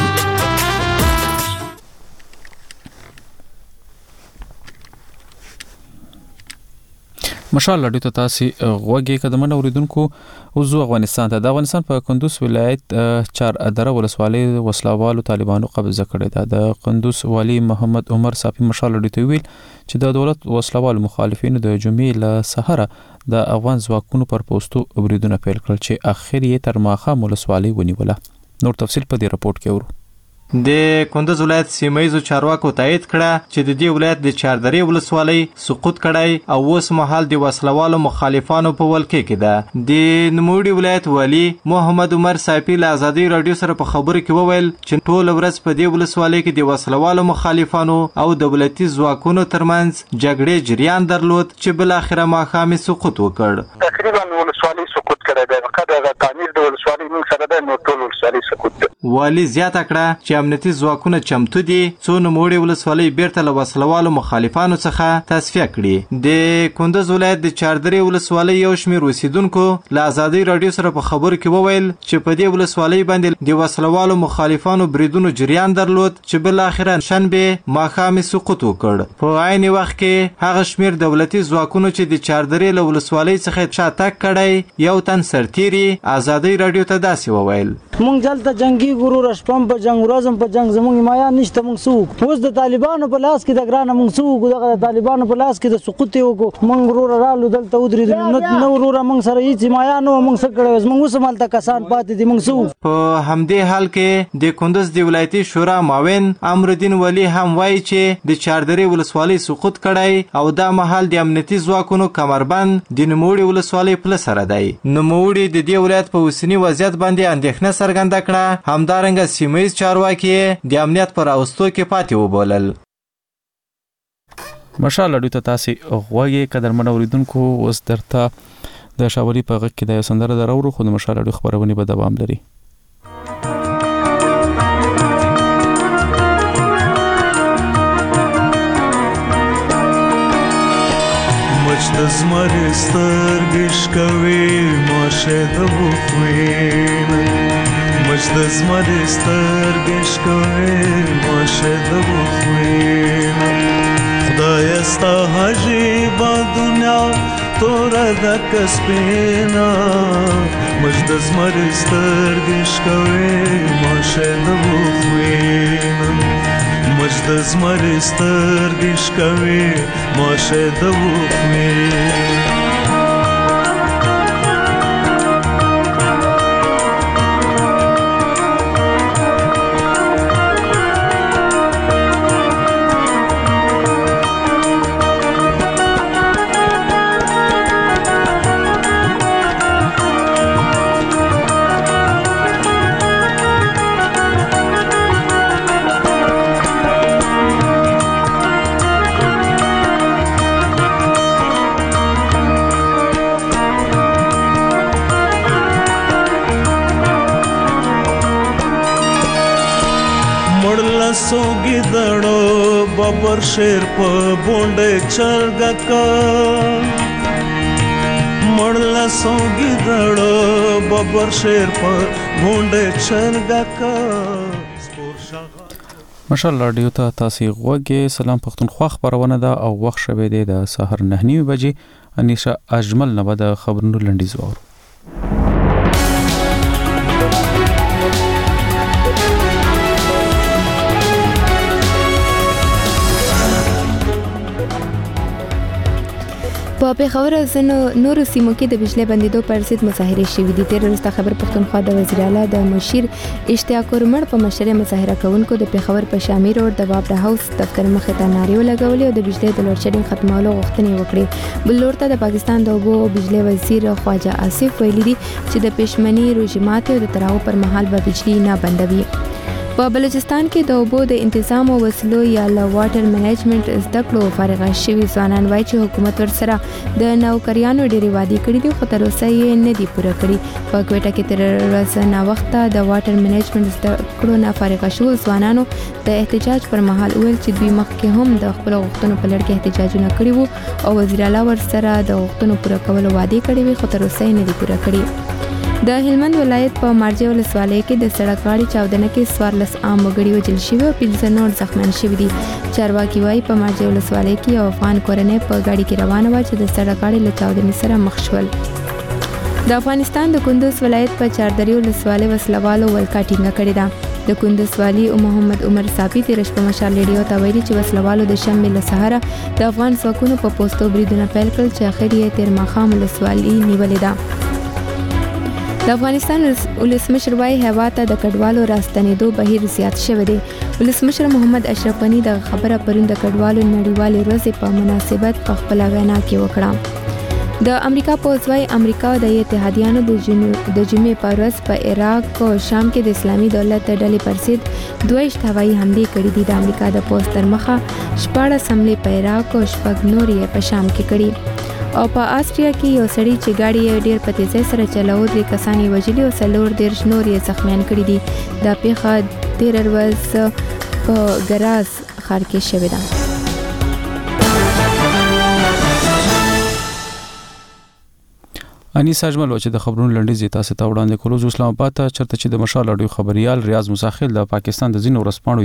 مشال لډو ته تاسو غوږی قدمونه اوریدونکو وزو افغانستان ته د افغانستان په کندوز ولایت چار ادره ولسوالۍ وسلوالو طالبانو قبضه کړې ده. د کندوز والی محمد عمر صافي مشال لډو ته ویل چې د دولت وسلوالو مخالفینو د جمعې له سحره د افغان ځواکونو پر پوسټو بریدونه پیل کړل چې اخر یې تر ماښام ولسوالۍ ونیوله. نور تفصیل په دې رپورت کې ورو. د کندوز ولایت سیمایي چارواکو تایید کړه چې د دې ولایت د چاردرې ولسوالۍ سقوط کړای او اوس مهال د وسلوالو مخالفانو په ولکې کې ده. د نوموړي ولایت والی محمد عمر صافي له ازادي رادیو سره په خبرو کې وویل چې ټول ورځ په دې ولسوالۍ کې د وسلوالو مخالفانو او دولتي ځواکونو ترمنځ جګړې جریان درلود چې بل اخره ماښام سقوط وکړ. تقریبا ولسوالۍ سقوط کړی دی. کله تعمیر د ولسوالۍ موږ سره د نو ټول ولسوالۍ سقوط ده. والی زیاته کړه چې امنیتي ځواکونه چمتو دي څو نوموړي ولسوالۍ بیرته له وسلوالو مخالفانو څخه تصفیه کړي. د کندوز ولایت د چاردرې ولسوالۍ یو شمېر اوسیدونکو له ازادي رادیو سره په خبرو کې وویل چې په دې ولسوالۍ باندې د وسلوالو مخالفانو بریدونو جریان درلود چې بل اخره شنبه ماښام سقوط وکړ. په عین وخت کې هغه شمېر دولتي ځواکونو چې د چاردرې له ولسوالۍ څخه شاتګ کړی یو تن سرتیری ازادي رادیو ته داسې وویل مونږ دلته جنگي ګرو رشپم په جنگ ورځم په جنگ زموږ حمایه نشته. مونږ سوق اوس د طالبانو په لاس کې د ګرانه مونږ سوق دغه طالبانو په لاس کې د سقوط یو کو مونږ ورو رالو دلته ودرې نو ورو مونږ سره هیڅ حمایه نو مونږ سره کړو مونږ اوس مالته کسان پاتې دي مونږ سوق. په همدې حال کې د کندوز د ولایتي شورا معاون امرالدین ولی هم وایي چې د چاردرې ولسوالۍ سقوط کړی او دا مهال د امنیتي ځواکونو کمربند د نوموړي ولسوالۍ په سره دی. نوموړي د دې ولایت په اوسنی وضعیت باندې اندېښنه څرګنده کړه. همدارنګه سیمه‌ییز چارواکي د امنیت پر اوستو کې پاتې وبولل. مشال لډو ته تاسو غوږی قدرمن اوریدونکو اوس درته د شاوري په غږ کې د سندره درورو خو د مشال لډو خبرونه به دوام لري. مچ د زمري سترګش کوي ماشه د بوخوین مچ د زمري سترګش کوي ماشه د بوخوین خدای ستا عجیب دنیا تور د کسبینا مچ د زمري سترګش کوي ماشه د بوخوین مچ د زمري سترګش کوي ماشه د بوخوین सोगी दड़ो बबर शेर प बोंडे चरगा का لسوګي دړو ببر شیر پر غونډه چرګه کا ماشاءالله رادیو ته تاسو غوږی سلام پښتونخوا خبرونه ده او وخت شوه دی د سحر نه نیمه بجې انیشا اجمل نه د خبرونو لنډیز وورو په پیښور او ځینو نورو سیمو کې د بجلی بندیدو پر ضد مظاهرې شوې دي. تیر ورځ خبر پښتونخوا د وزیر اعلی د مشیر اشتیاق ورمړ په مشر مظاهره کوونکو د پیښور په شامي روډ د بابر هاوس دفتر مخې ته نارې ولګولې او د بجلی د لوډ شیډینګ ختمولو غوښتنې وکړې. بل لور ته د پاکستان د اوبو او بجلی وزیر خواجه آصف ویلي دي چې د پېشمني روژمات او د تراو پر مهال به بجلی نه بندوي. په بلوچستان کې د اوبو د تنظیم او وسلو یا ل واټر منیجمنت زده کړو فارغ شوي ځوانان وایي چې حکومت ورسره د نوکریانو ډېری وعدې کړې دي خو تر اوسه یې نه دي پوره کړي. په کوټه کې تر ورځ نه وخته د واټر منیجمنت زده کړو نه فارغ شوو ځوانانو د احتجاج پر مهال ویل چې دوی مخکې هم د خپل غوښتنو په لړ کې احتجاجونه کړي وو او وزیر اعلی ورسره د غوښتنو پوره کولو وعدې کړې وي خو تر اوسه یې نه دي پوره کړي. د هلمند ولایت په مارجه ولسوالۍ کې د سړک غاړې چاودنه کې څوارلس عام وګړي وژل شوي او پنځه نور زخمیان شوي دي. چارواکي وایي په مارجه ولسوالۍ کې یو افغان کورنۍ په ګاډي کې روانه وه چې د سړک غاړې له چاودنې سره مخ شول. د افغانستان د کندوز ولایت په چاردري ولسوالۍ وسلوالو ولکه ټینګه کړې ده. د کندوز والي محمد عمر صافي تېره شپه مشال ریډیو ته ویلي چې وسلوالو د شنبې له سهاره د افغان ځواکونو په پوستو بریدونه پیل کړل چې اخر یې تېر ماښام ولسوالي نیولې ده. د افغانستان ولسمشر وايي هیواد ته د کډوالو راستنېدو بهیر زیات شوی دی. ولسمشر محمد اشرف غني د خبره پرون د کډوالو نړیوالې ورځې په مناسبت په خپله وینا کې وکړه. د امریکا پوځ وايي امریکا د اتحادیانو د جمعې په ورځ په عراق او شام کې د اسلامي دولت د ډلې پر ضد دوه هوایي حملې کړې دي. د امریکا د پوځ تر مخه شپاړس حملې په عراق او شپږ نور یې په شام کې کړي. او په آسټریا کې یو سړی چې ګاډي یې ډېر په تیزۍ سره چلاوه درې کسان یې وژلي او څلور دېرش نور یې زخمیان کړي دي. دا پیښه تېره ورځ په ګراز ښار کې شوې ده. انیس اجمل چې د خبرونو لنډیز تاسو ته وړاندې کولو اسلام آباد ته چرته چې د مشال اډیو خبريال ریاض مساخل د پاکستان د ځینو ورسپاڼو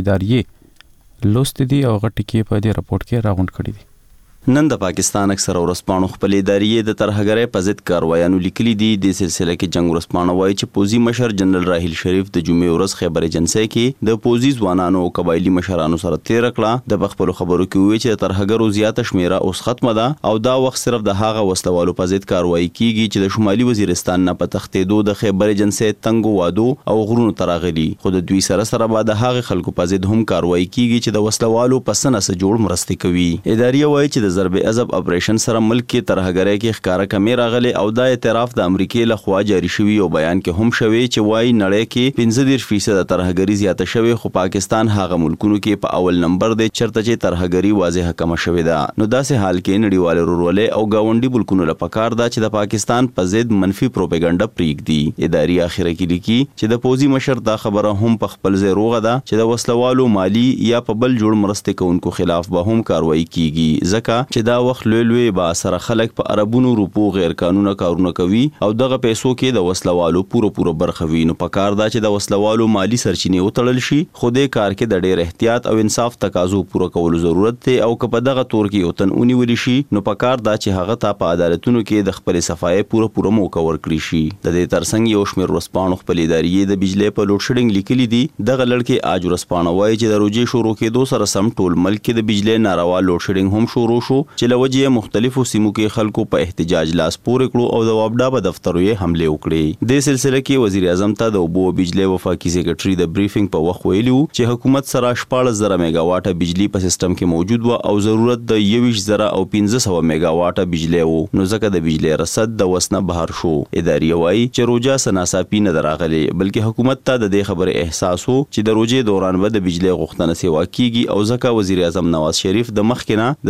ادارې لوست دي او غټ کې په دې رپورت کې راغونډ کړي دي. نن د پاکستان اکثر ورسپاڼو خپل ادارې د ترهګرۍ په ضد کاروایانو لیکلي دي. د سلسله کې جنگ ورسپاڼه وایي چې پوزي مشر جنرال راحیل شریف د جمعې ورځ خبر ایجنسی کې د پوزي ځوانانو او قبایلی مشرانو سره تیر کړه. د خپل خبرو کې وایي چې ترهګرو زیاته شمیره اوس ختمه ده او دا وخت صرف د هغه وسلوالو په ضد کاروایی کیږي چې د شمالي وزیرستان نه په تختیدو د خبر ایجنسی تنګو وادو او غرونو تراغلي. خو د دوی سره سره به د هغه خلکو په ضد هم کاروایی کیږي چې د وسلوالو په سنسه جوړ مرستې کوي. ادارې وایي چې د ضرب عذاب سره ملک کې ترهګرۍ کې ښکارا کمی راغلي او دا اعتراف د امریکای له خوا جاری شوی او بیان کې هم شوی چې وایي نړۍ کې پنځه دېرش فیصد ترهګری زیاته شوی خو پاکستان هغه ملکونو کې په اول نمبر دی چرته چې ترهګری واضح کم شوی ده. نو داسې حال کې نړیوال ورولې او گاونډي ملکونو له پکار ده چې د پاکستان په ضد منفي پروپاګاندا پریږدي. ادارې اخیره کې لیکي چې د پوزي مشر دا خبره هم په خپل ځای روغه ده چې د وسلوالو مالی یا په بل جوړ مرستې کوونکو خلاف به هم کاروایی کیږي ځکه چې دا وخت لوی با سره خلک په عربونو روپو غیر قانوني کارونه کوي او دغه پیسو کې د وسلوالو پوره پوره برخه وي. نو پکار دا چې د وسلوالو مالی سرچینې وتړل شي خو د کار کې د ډېر احتیاط او انصاف تقاضو پوره کولو ضرورت دی او که په دغه تور کې یو تن ونیول شي نو پکار دا چې هغه ته په عدالتونو کې د خپل صفای پوره پوره موقع ورکړي شي. د دې ترڅنګ یو شمېر ورسپاڼو خپل ادارې د بجلی په لوډ شیډینګ لیکلي دي. دغه لړکې اج ورسپاڼه وایي چې د روجې شروع کېدو سره سم ټول ملک کې د بجلی ناروا لوډ شیډینګ هم شروع شو چې لوجې مختلفو سیمو کې خلکو په احتجاج لاس پورې کړو او د وابډا په دفترو یې حمله وکړې. د سلسله کې وزیر اعظم ته د اوبو بجلی وفاقي سیکریټري د بریفینګ په وخت ویلو چې حکومت سره شپاړس زره میگا واټه بجلی په سیستم کې موجود و او ضرورت د یویشت زره او پنځه سوه میگا واټه بجلی وو نو ځکه د بجلی رصد د وسنه بهر شو. ادارې وایي چې روجا سناساپي نه دراغلي بلکې حکومت ته د دې خبره احساس وو چې د روجې دوران به د بجلی غوښتنه سیوا کیږي او ځکه وزیر اعظم نواز شریف د مخکنه د روجا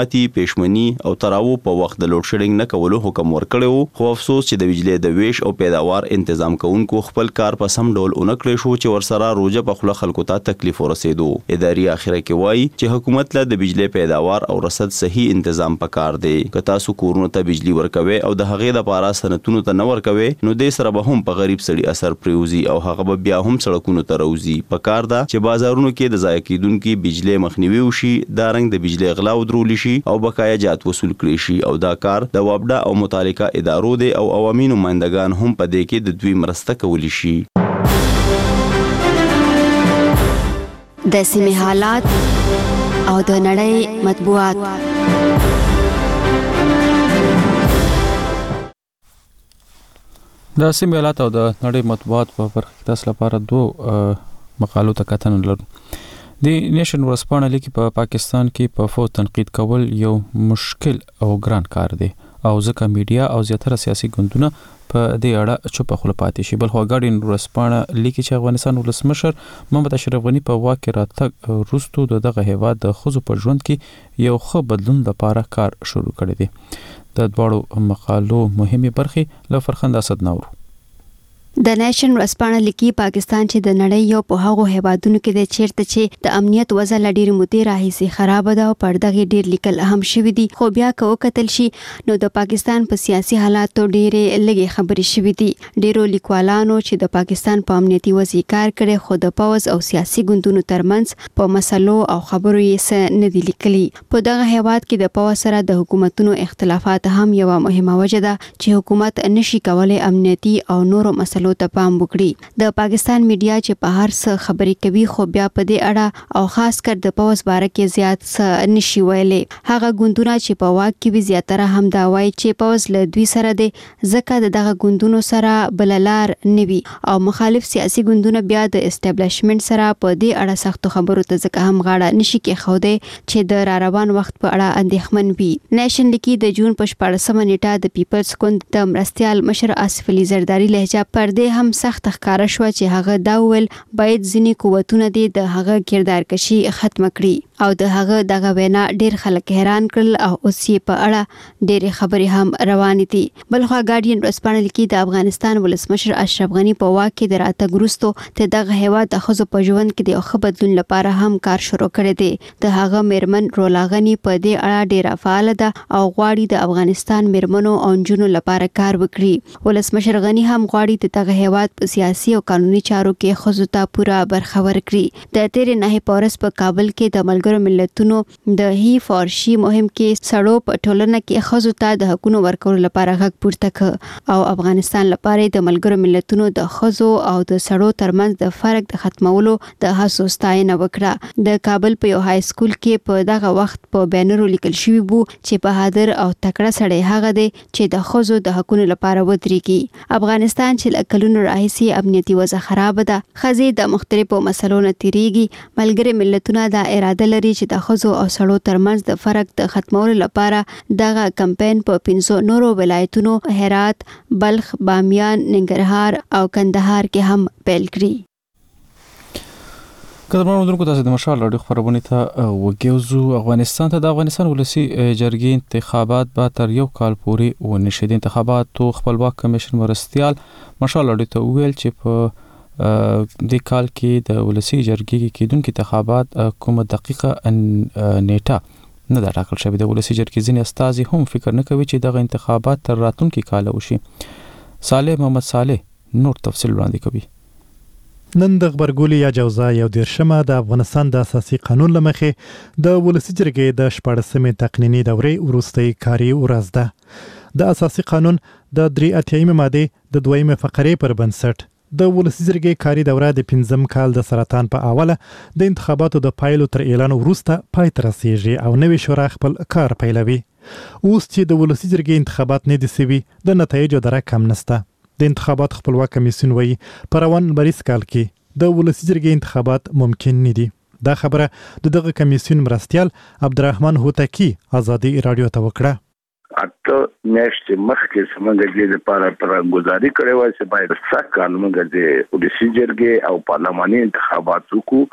ماتي پېشمنی او تراو په وخت د لوډ شیډینګ نه کولو حکم ورکړی و، خو افسوس چې د بجلی د ویش او پیداوار تنظیم کوونکو خپل کار په سم ډول اونکړی شو چې ورسره روزه په خله خلکو ته تکلیف ورسېدو. اداري اخره کې وایي چې حکومت له د بجلی پیداوار او رصد صحیح تنظیم پکار دی. که تاسو کورونو ته بجلی ورکوي او د هغې د پاره سنتونو ته نه ورکوي نو دې سره به هم په غریب سړي اثر پریوزي او هغه به بیا هم سړکونو ته راوځي. پکار ده چې بازارونو کې د ضایع کیدونکو بجلی مخنیوي وشي، دا رنګ د بجلی غلا ودرول شي او بقایا جات وصول کړي شي او دا کار د وابډا او متعلقه ادارو دی او عوامي نمائندگان هم په دې کې د دوی مرسته کولی شي. د سیمې حالات او د نړۍ مطبوعات. د سیمې حالات او د نړۍ مطبوعات په برخه کې تاسو لپاره دوه مقالو ته کتنه لرو. د نیشن ورځپاڼه لیکي په پاکستان کې په فوج تنقید کول یو مشکل او ګران کار دی او ځکه میډیا او زیاتره سیاسي ګوندونه په دې اړه چوپ خوله پاتې شي. بل خو ګاډین ورځپاڼه لیکي چې افغانستان ولسمشر محمد اشرف غني په واک کې راتګ وروسته د دغه هیواد د ښځو په ژوند کې یو ښه بدلون لپاره کار شروع کړی دی. د دواړو مقالو مهمه برخې له فرخنده اسد نورو. د نیشن ورځپاڼه لیکي پاکستان چې د نړۍ یو په هغو هیوادونو کې د چیرته چې د امنیت وضع ل ډېر مودې راهیسې خراب ده او پردغه ډېر لیکل هم شوی دي، خو بیا که وکتل شي نو د پاکستان په سیاسي حالاتو ډېرې لږې خبرې شوی دي. ډېرو لیکوالانو چې د پاکستان په امنیتي وضع کار کړي خو د پوز او سیاسي ګوندونو ترمنځ په مسلو او خبرو یې څه نه دي لیکلي. په دغه هیواد کې د پوز سره د حکومتونو اختلافات هم یو مهمه وجه ده چې حکومت نشي کولای امنیتي او نورو مسلو ته پام وکړي. د پاکستان میډیا چې په هر څه خبرې کوي خو بیا په دې اړه او خاص کر د پوز باره کې زیات څه نشي ویلي. هغه ګوندونه چې په واک کې وي زیاتره هم دا وایي چې پوز له دوی سره دی ځکه د دغه ګوندونو سره بل لار نه وي او مخالف سیاسي ګوندونه بیا د اسټابلیشمنت سره په دې اړه سخت خبرو ته ځکه هم غاړه نشي کېښودی چې د را روان وخت په اړه اندېښمن وي. نیشن لیکي د جون په شپاړسمه نیټه د پیپلز ګوند د مرستیال مشر آصف علي زرداري لهجه پر دې هم سخت ښکاره شوه چې هغه دا وویل باید ځینې قوتونه دې د هغه کردار کشي ختمه کړي او د هغه دغه وینا ډېر خلک حیران کړل او اوس یې په اړه ډېرې خبرې هم روانې دي. بلخوا ګاډین ورځپاڼه لیکي د افغانستان ولسمشر اشرف غني په واک کې د راتګ وروسته د دغه هیواد د ښځو په ژوند کې د یو ښه بدلون لپاره هم کار شروع کړی دی. د هغه میرمن رولا غني په دې اړه ډېره فعاله ده او غواړي د افغانستان میرمنو او نجونو لپاره کار وکړي. ولسمشر غني هم غواړي د دغه هیواد په سیاسي او قانوني چارو کې ښځو ته پوره برخه ورکړي. د تیرې نهې په ورځ په کابل کې د ملګرو ملتونو د هی فار شي مهم کې سړو په ټولنه کې ښځو ته د حقونو ورکولو لپاره غږ پورته کړ او افغانستان لپاره د ملګرو ملتونو د ښځو او د سړو ترمنځ د فرق د ختمولو د هڅو ستاینه وکړه. د کابل په یو های سکول کې په دغه وخت په بینرو لیکل شوي وو چې بهادر او تکړه سړی هغه دی چې د ښځو د حقونو لپاره ودرېږي. افغانستان چې له کلونو راهیسې امنیتي وضع خراب ده، ښځې د مختلفو مسلو نه تیریږي. ملګري ملتونه دا اراده لري چې د ښځو او سړو ترمنځ د فرق د ختمولو لپاره دغه کمپاین په پنځو نورو ولایتونو هرات، بلخ، بامیان، ننګرهار او کندهار کې هم پیل کړي. قدرمن مدونکو تاسو د مشال راډیو خبرونه ته وګیوزو. افغانستان ته د افغانستان ولسی جرګې انتخابات به تر یو کال پورې ونشي. د انتخاباتو خپلواک کمیشن مرستیال مشال راډیو ته ویل چې په د کال کې د ولسی جرګې کېدونکو انتخابات کومه دقیقه نیټه نه دا ټاکل شوی. د ولسی جرګې ځینې استازي هم فکر نه کوي چې دغه انتخابات تر راتلونکي کال وشي. صالح محمد صالح نور تفصیل وړاندې کوي. نن د خبرګولي یا جوزا یو دیرشمه د افغانستان د اساسي قانون لمخې د ولسی جرګې د شپاړسمې تقنینی دورې وروستۍ کاري ورځ ده. د اساسي قانون د درې اتیایمې ماده د دویمه فقرې پر بنسټ د ولسی جرګې کاري دوره د پنځم کال د سرطان په اوله د انتخاباتو د پایلو تر اعلان وروسته پای ته رسیږي او نوې شورا خپل کار پیلوي. اوس چې د ولسی جرګې انتخابات نه دي سوي د نتایجو دره کم نسته. د انتخابات خپلواک کمیسیون وایي په روان لمریز کال کې د ولسی جرګې انتخابات ممکن نه دي. دا خبره د دغه کمیسیون مرستیال عبدالرحمن هوتکی ازادي رادیو ته وکړه. اته میاشتې مخکې څنګه د لپاره پرګزاري کړې وای چې باید سخت قانون د ولسی جرګې او پارلماني انتخابات وکړو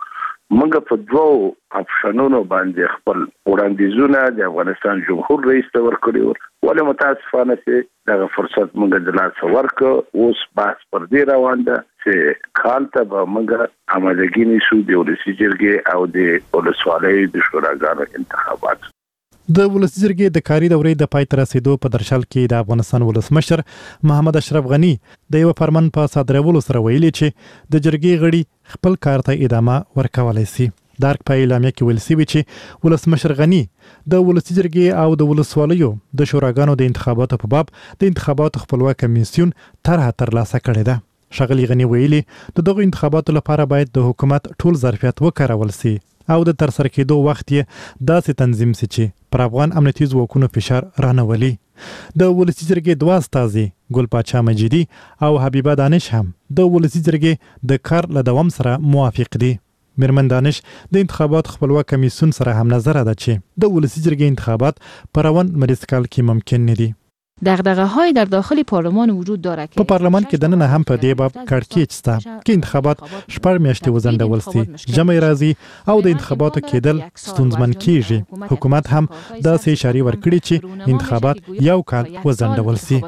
موږ په دوو اپشنونو باندې خپل وړاندیزونه د افغانستان جمهور رئیس ته ورکړي ول ولې متاسفانه چې دغه فرصت موږ د لاس ورکړ اوس بحث پر دې روان ده چې کال ته به موږ آمادګي نیسو د ولسي جرګې او د ولسوالۍ د شوراګانو انتخابات. د ولسي جرګې د کاري دورې د پای ته رسیدو په درشل کې د افغانستان ولسمشر محمد اشرف غنی د یو فرمان په صادرولو سره ویلي چې د جرګې غړي خپل کار ته ادامه ورکولای شي. دارک په اعلامیه کې ویل شوی چې ولسمشر غنی د ولسي جرګې او د ولسوالیو د شوراګانو د انتخاباتو په باب د انتخاباتو خپلواک کمیسیون طرحه ترلاسه کړې ده. ښاغلي غنی ویلي د دغو انتخاباتو لپاره باید د حکومت ټول ظرفیت وکارول شي او د ترسره کېدو وخت یې داسې تنظیم شي چې پر افغان امنیتي ځواکونو فشار رانولي. د ولسي جرګې دوه استازي ګل پاچا مجیدي او حبیبه دانش هم د ولسي جرګې د کار له دوام سره موافق دي. میرمن دانش د انتخابات خپلواک کمیسیون سره هم نظر ده چې د ولسي جرګې انتخابات په روان مریض کال کې ممکن نه دي. دغدغه های در داخل پارلمان وجود داره که په پارلمان کې دننه هم په دې باب کړکېچ شته چې انتخابات شپږ میاشتې وځنډول شي، جمع راځي او د انتخاباتو کېدل ستونزمن کیږي. حکومت هم داسې اشارې ورکړي چې انتخابات یو کال وځنډول شي.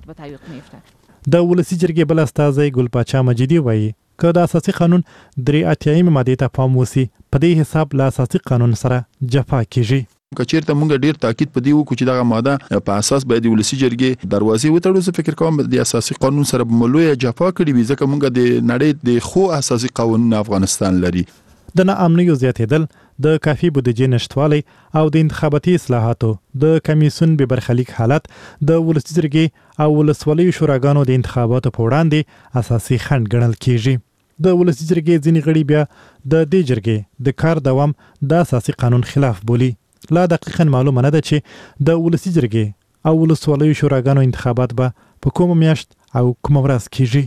د ولسي جرګې بل استازی ګل پاچا مجیدي وایي که د اساسي قانون درې اتیایمې مادې ته پام وشي په دې حساب له اساسي قانون سره جفا کیږي. کچیرته مونږ ډیر تاکید پدې وکړو چې دغه ماده په اساس باید ولسی جرګې دروازې وتړو. زه فکر کوم د اساسي قانون سره ملوي جفا کړي وي ځکه مونږ د نړۍ د خو اساسي قانون افغانستان لري. د ناامنیو زیاتېدل، د کافي بودیجې نشټوالی او د انتخاباتي اصلاحاتو د کمیسیون به برخلیک حالت د ولسی جرګې او ولسوالیو شوراګانو د انتخاباتو په وړاندې اساسي خنډ ګڼل کیږي. د ولسی جرګې ځینې غړي بیا د دې جرګې د کار دوام د اساسي قانون خلاف بولي. لا دقیقاً معلومه نه ده چې د ولسی جرګې او ولسوالیو شوراګانو انتخابات به په کومه میاشت او کومه ورځ کیږي.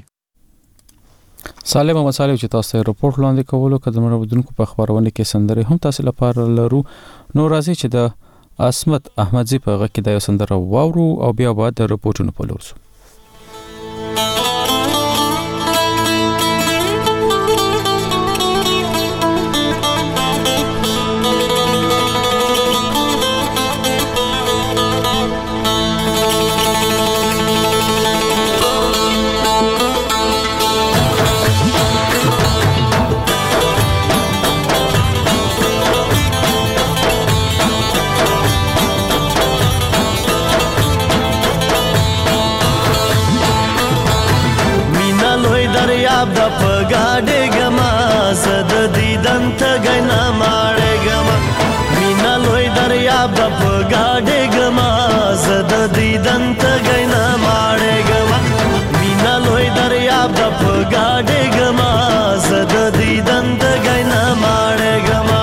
سالم مسالې چې تاسو رپورت لاندې کولو کله مرودونکو په خبرونه کې سندره هم تاسو لپاره لرو. نو راځي چې د اسمت احمدزي په غږ کې د یو سندره واورو او بیا بعد د رپورټونو په لور. د پګاډې ګما زد دیدن ته غنا ماړې ګما مینا لوی دریاب د پګاډې ګما زد دیدن ته غنا ماړې ګما مینا لوی دریاب د پګاډې ګما زد دیدن ته غنا ماړې ګما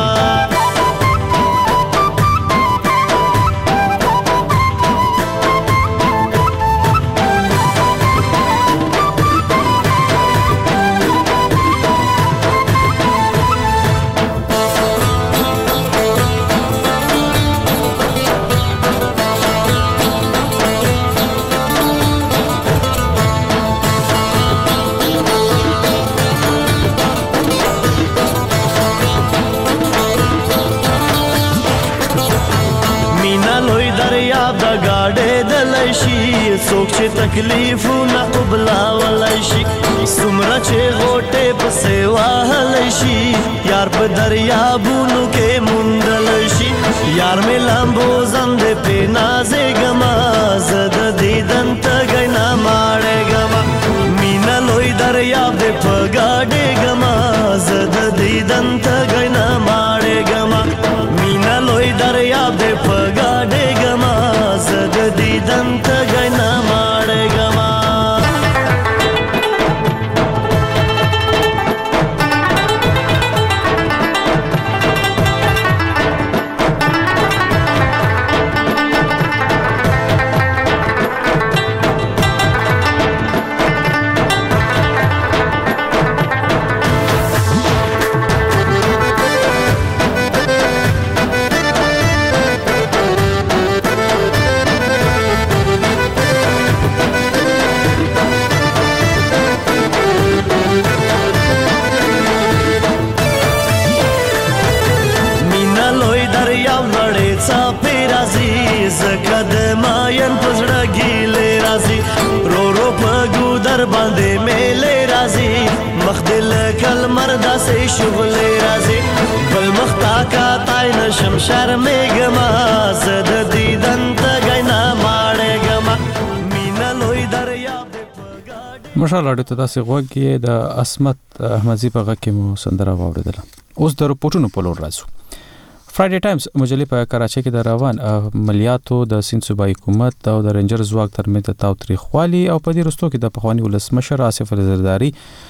څوک چې تکلیفونه قبلولای شي څومره چې غوټې پسې وهلی شي یار په دریابونو کې موندلی شي یار مې لامبو زندې پې نازېږمه زه د دیدن تږی نه ماړېږمه مینه لوی دریاب دې په ګاډېږمه زه د دیدن تږی نه ماړېږمه مینه لوی دریاب دې په ګاډېږمه زه د دیدن تږی نه ماړېږمه ور باندې میلې راځي مخ دل کل مردا سه شغل راځي بل مختا کا تای نشم شرمېګما زد دیدن ته غنا ماړېګما مینا لوی دریا مشال اړه ته تاسو غوږی د اسمت احمدزي په غږ کې مو سندره واوریدل. اوس د رپورټونو په لور راځو. فرایډے ټایمز مجلې په کراچۍ کې د روان عملیاتو د سیند صوبایي حکومت او د رینجر ځواک ترمنځ د تاوتریخوالي او په دې وروستو کې د پخواني ولسمشر آصف علي زرداري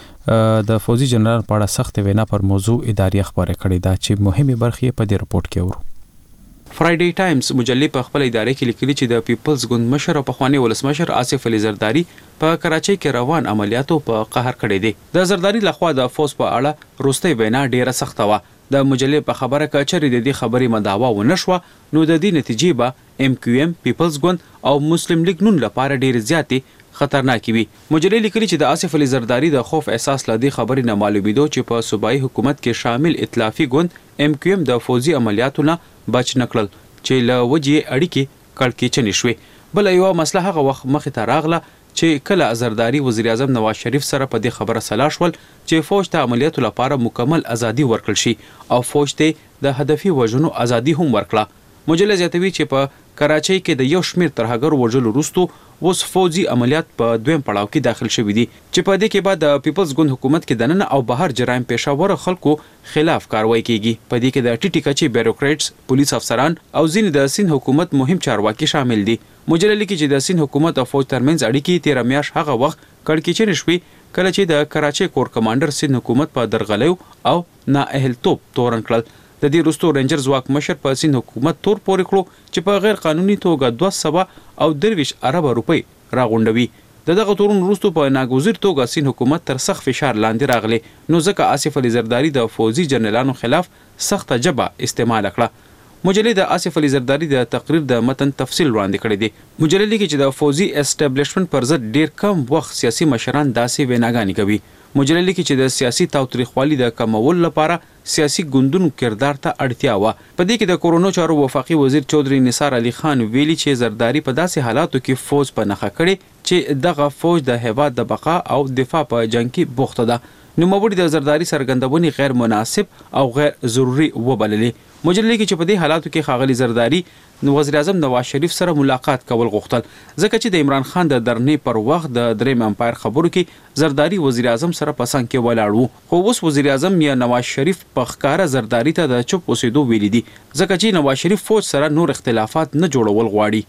د فوزي جنرال په اړه سخت وینا پر موضوع اداري خبره کړې ده چې مهمه برخه په دې رپورت کې ورو. فرایډے ټایمز مجلې په خپل ادارې کې لیکلي چې د پیپلز ګوند مشر او پخوانی ولسمشر آصف علي زرداري په کراچۍ کې روان عملیاتو په قهر کړی دی. د زرداري لخوا د فوز په اړه روستي وینا ډیره سخته و. د مجلې په خبره کچري د دې خبرې مداوا و نشوه نو د دې نتیجې به ام کیو ام پیپلز ګوند او مسلم لیگ نون لپاره ډیر زیاتې خطرناکې وي. مجلې لیکلي چې د آصف علي زرداري د خوف احساس لدی خبرې نه معلومیدو چې په صوبایي حکومت کې شامل ائتلافي ګوند ام کیو ام د فوزي عملیاتو نه بچ نکړل چې له وجې اړیکې کړکېچنې شوې. بل یو مسله هغه وخت مخې ته راغله چې کله زرداري وزیر اعظم نواز شریف سره په دې خبره سلا شول چې فوج ته عملیاتو لپاره مکمل ازادي ورکړل شي او فوج ته د هدفي وژنو ازادي هم ورکړه. مجله زیاتوي چې په کراچۍ کې د یو شمیر ترهګر وژلو وروسته اوس فوجي عملیات په دویم پړاو کې داخل شوي دي چې په دې کې بعد د پیپلز ګوند حکومت کې دننه او بهر جرایم پېښور خلکو خلاف کاروایی کیږي. په دې کې د ټي ټي کچې بیوروکریټس، پولیس افسران او ځینې د سین حکومت مهم چارواکي شامل دي. مجله لیکي چې د سین حکومت او فوج ترمنځ اړیکې تیر میاشت هغه وخت کړکېچنې شوې کله چې د کراچۍ کور کمانډر سین حکومت په درغلیو او نااهلتوب تورن کړل. د دې وروسته رینجر ځواک مشر په سین حکومت تور پورې کړو چې په غیر قانوني توګه دوه سوه او درویش ارب روپۍ راغونډوي. د دغه تورن وروسته په ناګزیر توګه سین حکومت تر سخت فشار لاندې راغلی نو ځکه آصف علي زرداري د فوزي جنرالانو خلاف سخت جبهه استعمال کړه. مجلې د آصف علي زرداري د تقریر د متن تفصیل وړاندې کړی دی. مجلې لیکي چې د فوزي اسټابلیشمنت پر ضد ډیر کم وخت سیاسي مشران داسې ویناګانې کوي. مجلې لیکي چې د سیاسي تاوتریخوالي د کمولو لپاره سیاسي ګوندونو کردار ته اړتیا و. په دې کې د کورونو چارو وفاقي وزیر چودري نثار علي خان ویلي چې زرداري په داسې حالاتو کې فوج په نخښه کړي چې دغه فوج د هیواد د بقا او دفاع په جنگ کې بوخته ده. نوموړي د زرداري سرګندونې غیر مناسب او غیر ضروري وبللې. مجلې کې چې په دې حالاتو کې ښاغلي زرداري وزیر اعظم نواز شریف سره ملاقات کول غوښتل ځکه چې د عمران خان د درنې پر وخت د دریم امپایر خبرو کې زرداري وزیر اعظم سره په څنګ کې ولاړ وو. خو اوس وزیر اعظم یا نواز شریف په ښکاره زرداري ته د چوپ اوسېدو ویلي دي ځکه چې نواز شریف فوج سره نور اختلافات نه جوړول غواړي.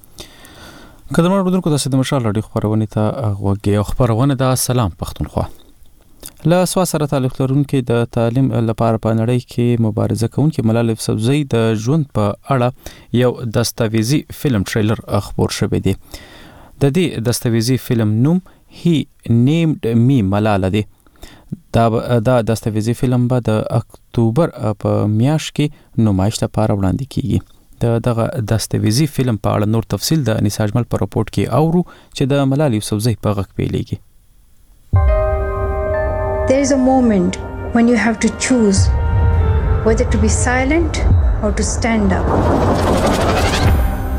قدرمن اورېدونکو تاسو د مشال راډیو خبرونه ته غوږی او خبرونه د سلام پښتونخوا له سوا سره تعلق لرونکي د تعلیم لپاره په نړۍ کې مبارزه کوونکي ملالۍ یوسفزۍ د ژوند په اړه یو دستاویزي فلم ټریلر خبر شوی دی. د دې دستاویزي فلم نوم هی نیمډ می ملاله دی. دا دا دستاویزي فلم به د اکتوبر په میاشت کې نمایش لپاره وړاندې کیږي. د دغه دستاویزي فلم په اړه نور تفصیل د انیس اجمل په رپورت کې اورو چې د ملالۍ یوسفزۍ په غږ پیلېږي. There is a moment when you have to choose whether to be silent or to stand up.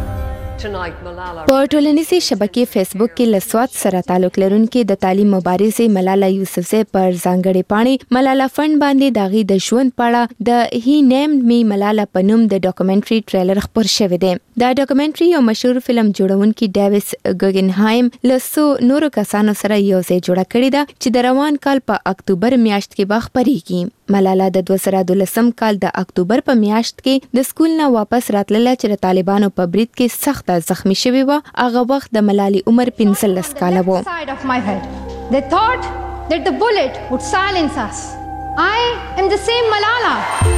په ټولنیزې شبکې فیسبوک کې له سوات سره تعلق لرونکي د تعلیم مبارزې ملاله یوسفزۍ پر ځانګړې پاڼې ملاله فند باندې د هغې د ژوند په اړه د هی نیمډ می ملاله په نوم د ډاکومنټري ټریلر خپور شوی دی. دا ډاکومنټري یو مشهور فلم جوړونکي ډیویس ګوګنهایم له څو نورو کسانو سره یو ځای جوړه کړې ده چې د روان کال په اکتوبر میاشت کې به خپریږي. ملاله د دوه زره دولسم کال د اکتوبر په میاشت کې د سکول نه واپس راتلله چې د طالبانو په برید کې سخت زخمی شوی و. هغه وخت د ملالۍ عمر پنځلس کاله و. They thought that the bullet would silence us. I am the same Malala.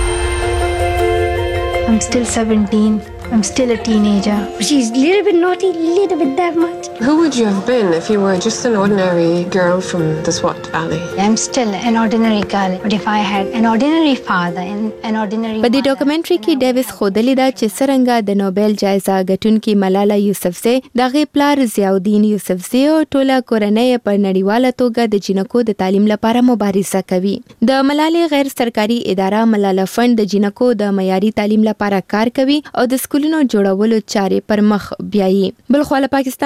I'm still seventeen. I'm still a teenager. She's a little bit naughty, a little bit that much. Who would you have been if you were just an ordinary girl from the Swat Valley? I'm still an ordinary girl, but if I had an ordinary father and an ordinary په دې ډاکومنټري کې ډیویس ښودلې ده چې څرنګه د نوبل جایزه ګټونکي ملاله یوسفزۍ د هغې پلار ضیاءالدین یوسفزۍ او ټوله کورنۍ په نړیواله توګه د جینکو د تعلیم لپاره مبارزه کوي. د ملالۍ غیر سرکاري اداره ملاله فند د جینکو د معیاري تعلیم لپاره کار کوي او د سکولونو جوړولو چارې پر مخ بیایي. بلخوا له پاکستانه خبري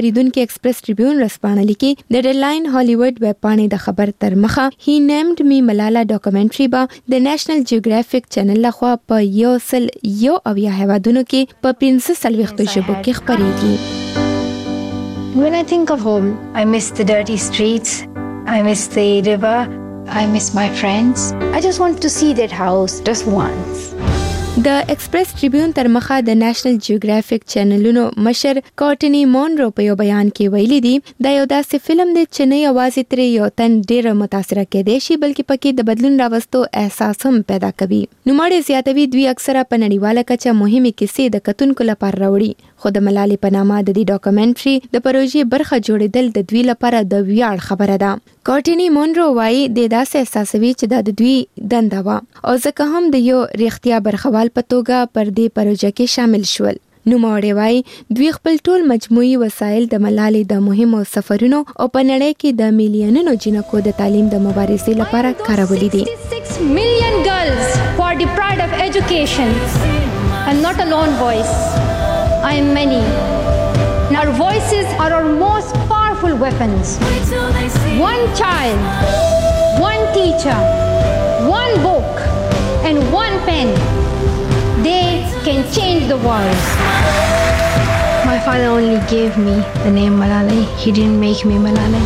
اوریدونکو ایکسپریس ټریبیون رسپانه لیکي د ډیډلاین هالیوډ ویب پاڼې د خبر تر مخه هی نیمډ می ملالا ډاکومنټري به د نېشنل جیوګرافیک چینل لخوا په یو سل یو اویا هیوادونو کې په پنځه څلوېښتو ژبو کې خپرېږي. When I think of home, I miss the dirty streets, I miss the river, I miss my friends. I just want to see that house just once. د ایکسپریس ټریبیون تر مخه د نېشنل جیوګرافیک چینلونو مشر کورټنی مونرو په یو بیان کې ویلي دي دا یو داسې فلم دی چې نه یوازې ترې یو تن ډېر متاثره کېدی شي بلکې پکې د بدلون راوستو احساس هم پیدا کوي. نوموړی زیاتوي دوی اکثره په نړیواله کچه مهمې کیسې د کتونکو لپاره راوړي خو د ملالۍ په نامه د دې ډاکومنټري د پروژې برخه جوړېدل د دوی لپاره د ویاړ خبره ده. کورټنی مونرو وایي د داسې احساسوي چې دا د دوی دنده وه او ځکه هم د یو ریښتیا برخوال په توګه پر دې پروژه کې شامل شول. نوموړی وایي دوی خپل ټول مجموعي وسایل د ملالۍ د مهمو سفرونو او په نړۍ کې د میلیونونو جنکو د تعلیم د مبارزې لپاره کارولي دي. six million girls who are deprived of education. I'm not a lone voice. I am many. And our voices are our most powerful weapons. One child, one teacher, one book, and one pen. They can change the world. My father only gave me the name Malala. He didn't make me Malala.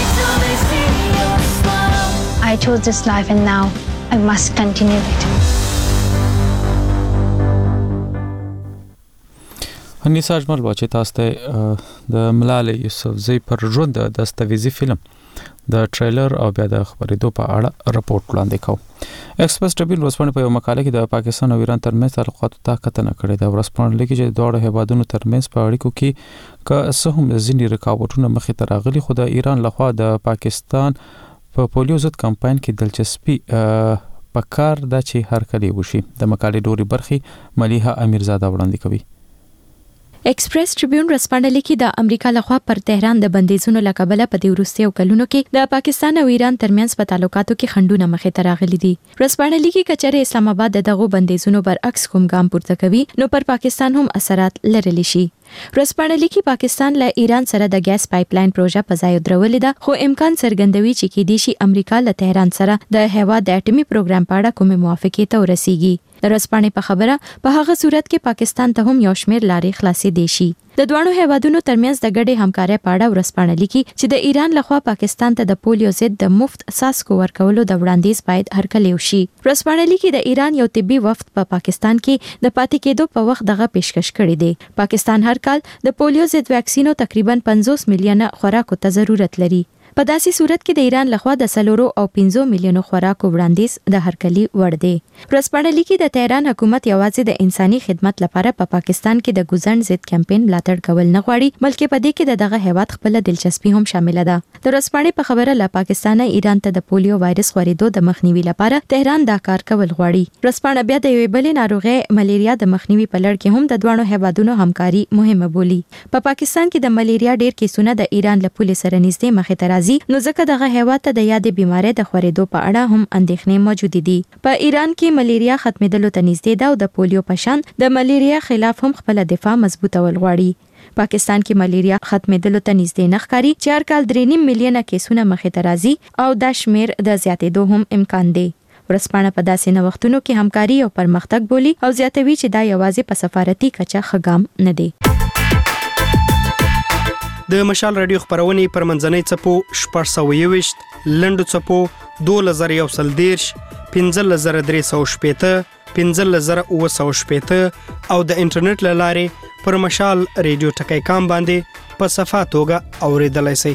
I chose this life and now I must continue it. انیسا اجمل واچې تاسو ته د ملالۍ یوسفزۍ پر ژوند د دستاویزي فلم د ټریلر او بیا د خبرېدو په اړه راپورټ وړاندې کوو. ایکسپریس ټریبیون ورسپانې په یو مقاله کې د پاکستان او ایران ترمنځ تعلقاتو ته کتنه کړې ده. ورسپانې لیکي چې دواړو هیوادونو ترمنځ په اړیکو کې که څه هم ځینې رکاوټونه مخې ته راغلي خو د ایران لخوا د پاکستان په پولیو ضد کمپاین کې دلچسپي په کار ده چې هر کلی وشي. د مقالې ډوري برخې ملیحه امیرزاده وړاندې کوي. ایکسپریس ټریبیون رسپانه لیکي د امریکا لخوا پر تهران د بندیزونو لکبله په دې وروستیو کلونو کې د پاکستان او ایران ترمنځ په تعلقاتو کې خنډونه مخې ته راغلي دي. رسپانه لیکي کچره اسلام آباد دغه بندیزونو برعکس کوم ګام پورته کوي نو پر پاکستان هم اثرات لرلی شي. رسپانه لیکي پاکستان له ایران سره د ګیس پایپلاین پروژه په ځای درولې ده خو امکان څرګندوي چې کې دي شي امریکا له تهران سره د هوا د اټومي پروګرام په اړه کومه موافقه ته ورسیږي. د رسپانې په خبره په هغه صورت کې پاکستان ته هم یو شمېر لارې خلاصې دي شي. د دوه هیوادونو ترمنځ د ګډې همکارۍ په اړه ورسپانه لیکي چې د ایران لخوا پاکستان ته د پولیو ضد د مفت ساسکو ورکولو د وړاندیز باید هرکلی وشي. رسپانه لیکي د ایران یو طبي وفد په پا پاکستان کې د پاتې کېدو په وخت دغه پیشکش کړی دی. پاکستان هر کال د پولیو ضد واکسینو تقریبا پنځوس میلیونه خوراکو ته ضرورت لري. په داسې صورت کې د ایران لخوا د سلورو او پنځو میلیونو خوراکو وړاندیز د هرکلی وړ دی. رسپانه لیکي د تهران حکومت یوازې د انساني خدمت لپاره په پا پاکستان کې د ګوزن ضد کمپاین ملاتړ کول نه غواړي بلکې په دې کې د دغه هیواد خپل دلچسپي هم شامل ده. د رسپانې په خبره له پاکستان ایران ته د پولیو وایرس خورېدو د مخنیوي لپاره تهران دا کار کول غواړي. رسپانه بیا د یوې بلې ناروغۍ ملیریا د مخنیوي په لړ کې هم د دوه هیوادونو همکاري مهمه بولي. په پا پاکستان کې د ملیریا ډېر کیسونه د ایران له پولې سره نږدې مخې ته راځي نو ځکه دغه هیواد ته د یادې بیماری د خورېدو په اړه هم اندېښنې موجود دي. په ایران کې ملیریا ختمېدلو ته نږدې ده او د پولیو په شان د ملیریا خلاف هم خپل دفاع مضبوطول غواړي. پاکستان کې ملیریا ختمېدلو ته نږدې نه ښکاري چې هر کال درې نیم میلیونه کیسونه مخې ته راځي او دا شمیر د زیاتېدو هم امکان دی. ورسپانه په داسې نوښتونو کې همکاري او پرمختګ بولي او زیاتوي چې دا یوازې په سفارتي کچه ښه ګام نه دی. د مشال رادیو خبرونه پر منځنۍ چپو شپږ سوه یوویشت لنډو چپو دوه زره یو سل دېرش پنځه زره درې سوه شپېته پنځه زره اووه سوه شپېته او د انټرنیټ له لارې پر مشال رادیو ټکی کام باندې په صفه توګه اوریدلای شئ.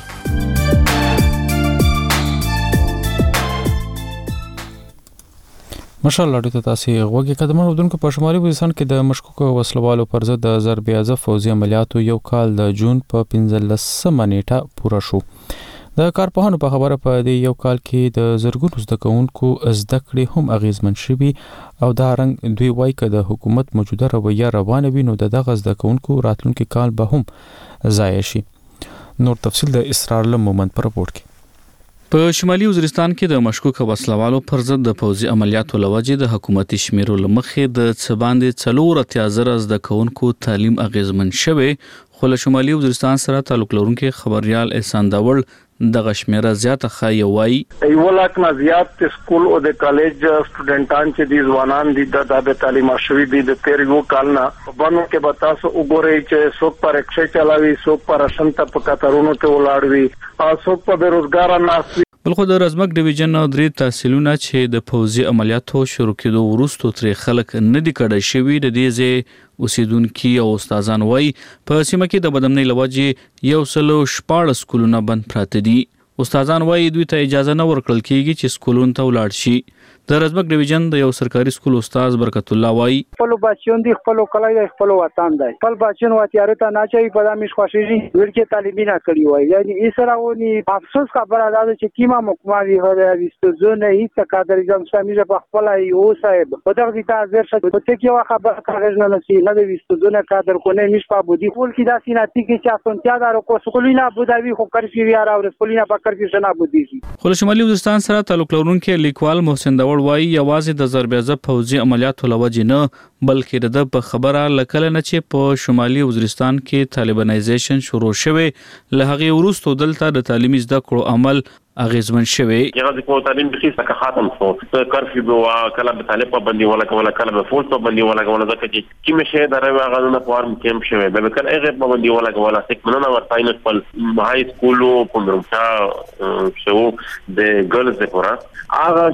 مشال لړۍ ته تاسو غوږی قدمونه ودونکو په شمالي وزیرستان کې د مشکوکو وسلوالو پر ضد د ضرب اعظم فوزي عملیاتو یو کال د جون په پنځلسمه نیټه پوره شو. د کارپوهانو په خبره په دې یو کال کې د زرګونو زده کوونکو زده کړې هم اغیزمن شوي او دا رنګ دوی وایي که د حکومت موجوده رویه روانه وي نو د دغه زده کوونکو راتلونکي کال به هم ضایع شي. نور تفصیل د اسرار الله مومند په راپورټ کې. په شمالي وزیرستان کې د مشکوکه وسلوالو پر ضد د پوځي عملیاتو لوجې د حکومتي شمیرو لمخې د څه باندې څلور اتیا زره زده کوونکو تعلیم اغیزمن شوی خو له شمالي وزیرستان سره تعلق لرونکي خبريال احسان داوړ دغه شمیره زیاته ښایي وایي یو لاک نه زیات سکول او د کالج سټوډنټان چې دي ځوانان دي د د تعلیم شوي دي د تیر یو کال نه باندې کې به تاسو وګورئ چې څوک پر رکشا چلاوي څوک پر شنت په کتارونو کې ولاړوي او څوک په بیروزګار ناس بلخو د رزمک ډیویژن درې تحصیلونه چې د پوځي عملیاتو شروع کېدو وروسته ترې خلک نه دي کډه شوي د دې ځای اوسیدونکي او استادان وایي په سیمه کې د بدامنۍ له وجې یو سلو شپاړس سکولونه بند پراته دي. استادان وایي دوی ته اجازه نه ورکړل کېږي چې سکولونو ته ولاړ شي. د رزمک ډیویژن د یو سرکاري سکول استاد برکت الله وایي خپل بچیان دي خپل کلای دی خپل وطن دی خپل بچیان واتیاره ته نه چي په دامش خوشيږي ورکه تعلیمي نه کړی وای یعنی ایسراونی افسوس خبره ده چې کیما مکمالي هره وستزونه هیڅ قدر ځم سمې په خپل یو صاحب په دغه ته ځر شته په ته کې خبره کاغذ نه لسی نه د وستزونه قدر کو نه مش په بودی خپل کې داسې نه تي کې چې اسونتیا دارو کو سکولینا ابوظبي خو کرفی وی را او سکولینا په کرفی شنه بودی خو شمالي وزیرستان سره تعلق لرونکي لیکوال محسن داوړ وایي یوازې د ضربېزه پوځي عملیاتو لوجې نه بلکې د په خبره لکل نه چې په شمالي وزیرستان کې طالبانایزیشن شروع شوه له هغه وروسته دلته د تعلیمي زده کړو عمل اغیزمن شوی یغه کو تعلیم به هیڅ کا ختم شو کرفیو به کله به طالب باندې ولا کوله کله به فورس باندې ولا کوله ځکه چې کیمه شه دروي هغه نه فارم کېم شوی به کله هغه باندې ولا کوله تک مننه ورتاین خپل هاي سکول په مرمچا شو د ګرلز لپاره هغه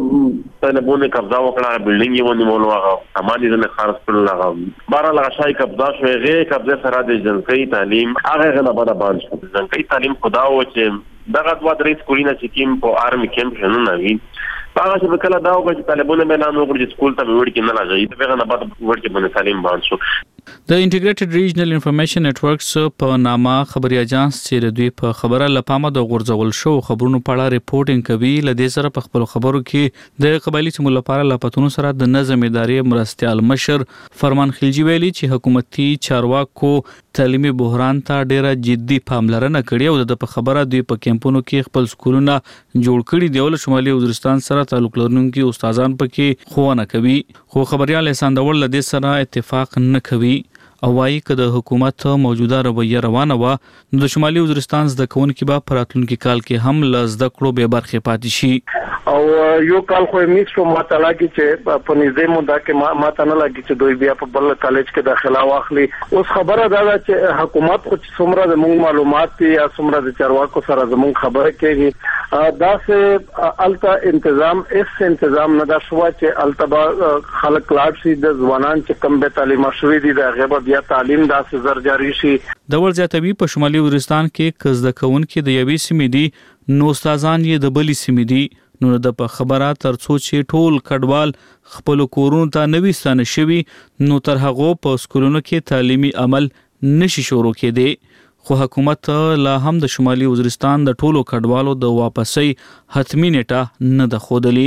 چې طالبونه قبضه وکړه بلډینګ یې ونی مولو هغه سامان یې نه خارج کړل هغه بار لا شای قبضه شوی غیر قبضه سره د جنسي تعلیم هغه نه بعد باندې شو جنسي تعلیم خدا و چې دغه دوه درې سکولونه چې کیم په آرمي کیمپ شنو نوي هغه چې کله دا وګړي چې طالبونه اعلان وکړي چې سکول ته وړ کې نه راځي دغه نه بعد وړ کې باندې تعلیم باندې شو. د انټیګریټډ ریجنل انفارمیشن نتورکس په نامه خبري اجانس چې د دوی په خبره لپاره د غورځول شو خبرونو په اړه ریپورټینګ کوي لدې سره په خپل خبرو کې د قبایلی سیمو لپاره لپاتونو سره د نظم ادارې مرستيال مشر فرمان خلجی ویلي چې حکومتي چارواکو تعلیمي بحران ته ډیره جدي پاملرنه کړې او د په خبره دوی په کیمپونو کې خپل سکولونه جوړ کړي دی ول شمالي وزیرستان سره تعلق لرونکي استادان پکې خوونه کوي خو خبريال احسان داوړ لدې سره اتفاق نه کوي او وايي چې د حکومت موجوده رویه روانه و نو د شمالي وزیرستان زده کوونکي به پراتلونکي کال کې هم ل زده کړو به برخه پاتې شي او یو کال خو میس شو ماته لاګي چې په نږدې موده کې ماته نه لاګي چې دوی بیا په بل کالج کې داخله واخلي اوس خبره دا ده چې حکومت خو څومره د موږ معلومات یا څومره د چارواکو سره زموږ خبره کوي دا سه الته تنظیم اس تنظیم نه دا شو چې التبا خلک لاړ شي د ځوانان چې کم به تعلیم شوي دي د غیبه یا تعلیم داسې زر جاری شي د ورځاتوي په شمالي وزیرستان کې کزده کون کې د یوې سیمې دي نو استادان یې د بلې سیمې دي نو د په خبره ترڅو چې ټول کډوال خپل کورونو ته نوي ستانه شوي نو تر هغه په سکولونو کې تعلیمي عمل نشي شروع کېدی خو حکومت لا هم د شمالي وزیرستان د ټولو کډوالو د واپسي حتمی نیټه نه د خودلی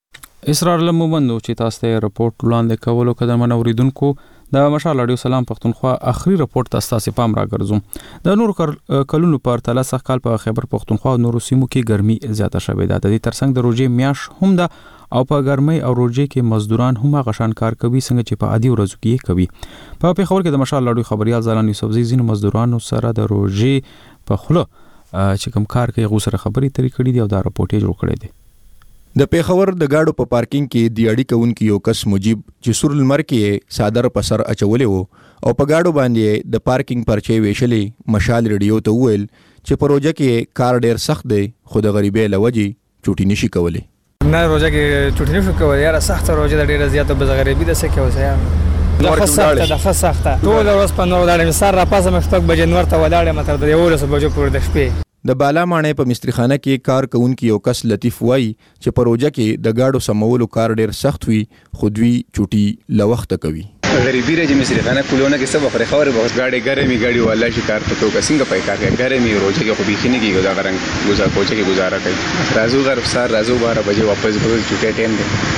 اسرار لمومندو چې تاسو ته رپورت وړاندې کولو کده منوریدونکو د مشال اډیو سلام پښتونخوا اخري رپورت تاسو پام راګرځوم د نور کلونو پر تل سخت کال په خیبر پښتونخوا او نورو سیمو کې ګرمي زیاته شوې ده د دې ترڅنګ د روزي میاش هم ده او په ګرمۍ او روزي کې مزدوران هم غشان کار کوي څنګه چې په عادي ورځو کې کوي په پیښور کې د مشال اډیو خبريال زالان یوسفزي زین مزدورانو سره د روزي په خله چې کوم کار کوي غو سره خبري ترې کړې دي او دا رپورت یې جوړ کړی دی. د پیښور د گاډو په پارکینګ کې د اړی کونکو یو کس مجيب چې سور لمر کې صادر په سر اچولې وو او په گاډو باندې د پارکینګ پرچې ویشلې مشال ریډیو ته وویل چې پروژه کې کار ډیر سخت دی خو د غریبۍ لوجي چوټي نشي کولی نه روزه کې چوټي نشي کولی یاره سخت روزه ډیره زیاته به غریبي ده څه کوي ځای دا سخته ده ښه سخته ټول ورځ په نور ولاړم سر را پاسه مشتاق بجنور ته ولاړم تر د یو ورځ بجو پور د شپې د بالا مانې په مستریخانه کې کار کوونکی یو کس لطیف وای چې پروژه کې د گاډو سمولو کار ډیر سخت وي خو دوی چوټي لوخته کوي غریبی رې مستریخانه کولونه کې سبا پر خبره به گاډي ګرمي گاډي والله شي کار ته تو څنګه پای کار کوي ګرمي روزه کې خو بيخني کې دا غرنګ گزار کوچه کې گزاره کوي رازو غرب سار رازو بارہ بجے واپس به چوټه ټیم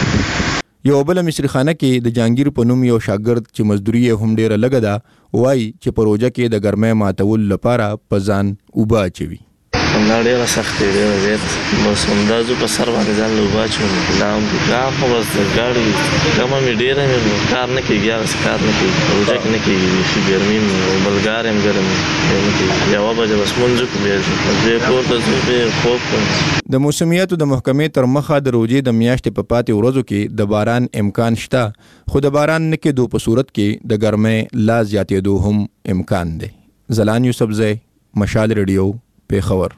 دی یو بل مستریخانه کې د جانگیر پنوم یو شاګرد چې مزدوري هم ډیره لګه ده وای چې پروژه کې د ګرمۍ ماتول لپاره پزان وبا چوي دا ډېره سختې ډېره زیات بس همدازو په سر باندې ځان لوباچو دا هم کار خو بس ګاډي کمه مې ډېره مې کار نه کېږي هغسې کار نه کېږي روژه کې نه کېږي بیخي ګرمي مې بلګار یم ګرم نه کېږي یوه بجه بس مونځ وکړو بیا ځو بیا کور ته ځو بیا خوب کوم د موسمیاتو د محکمې تر مخه د روژې د میاشتې په پاتې ورځو کې د باران امکان شته خو د باران نه کېدو په صورت کې د ګرمۍ لا زیاتېدو هم امکان دی. زلان یوسفزی، مشال ریډیو، پیښور.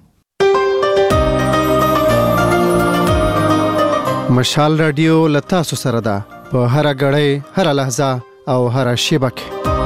مشال رادیو له تاسو سره ده په هر غړۍ، هر لحظه او هر شیبه کې.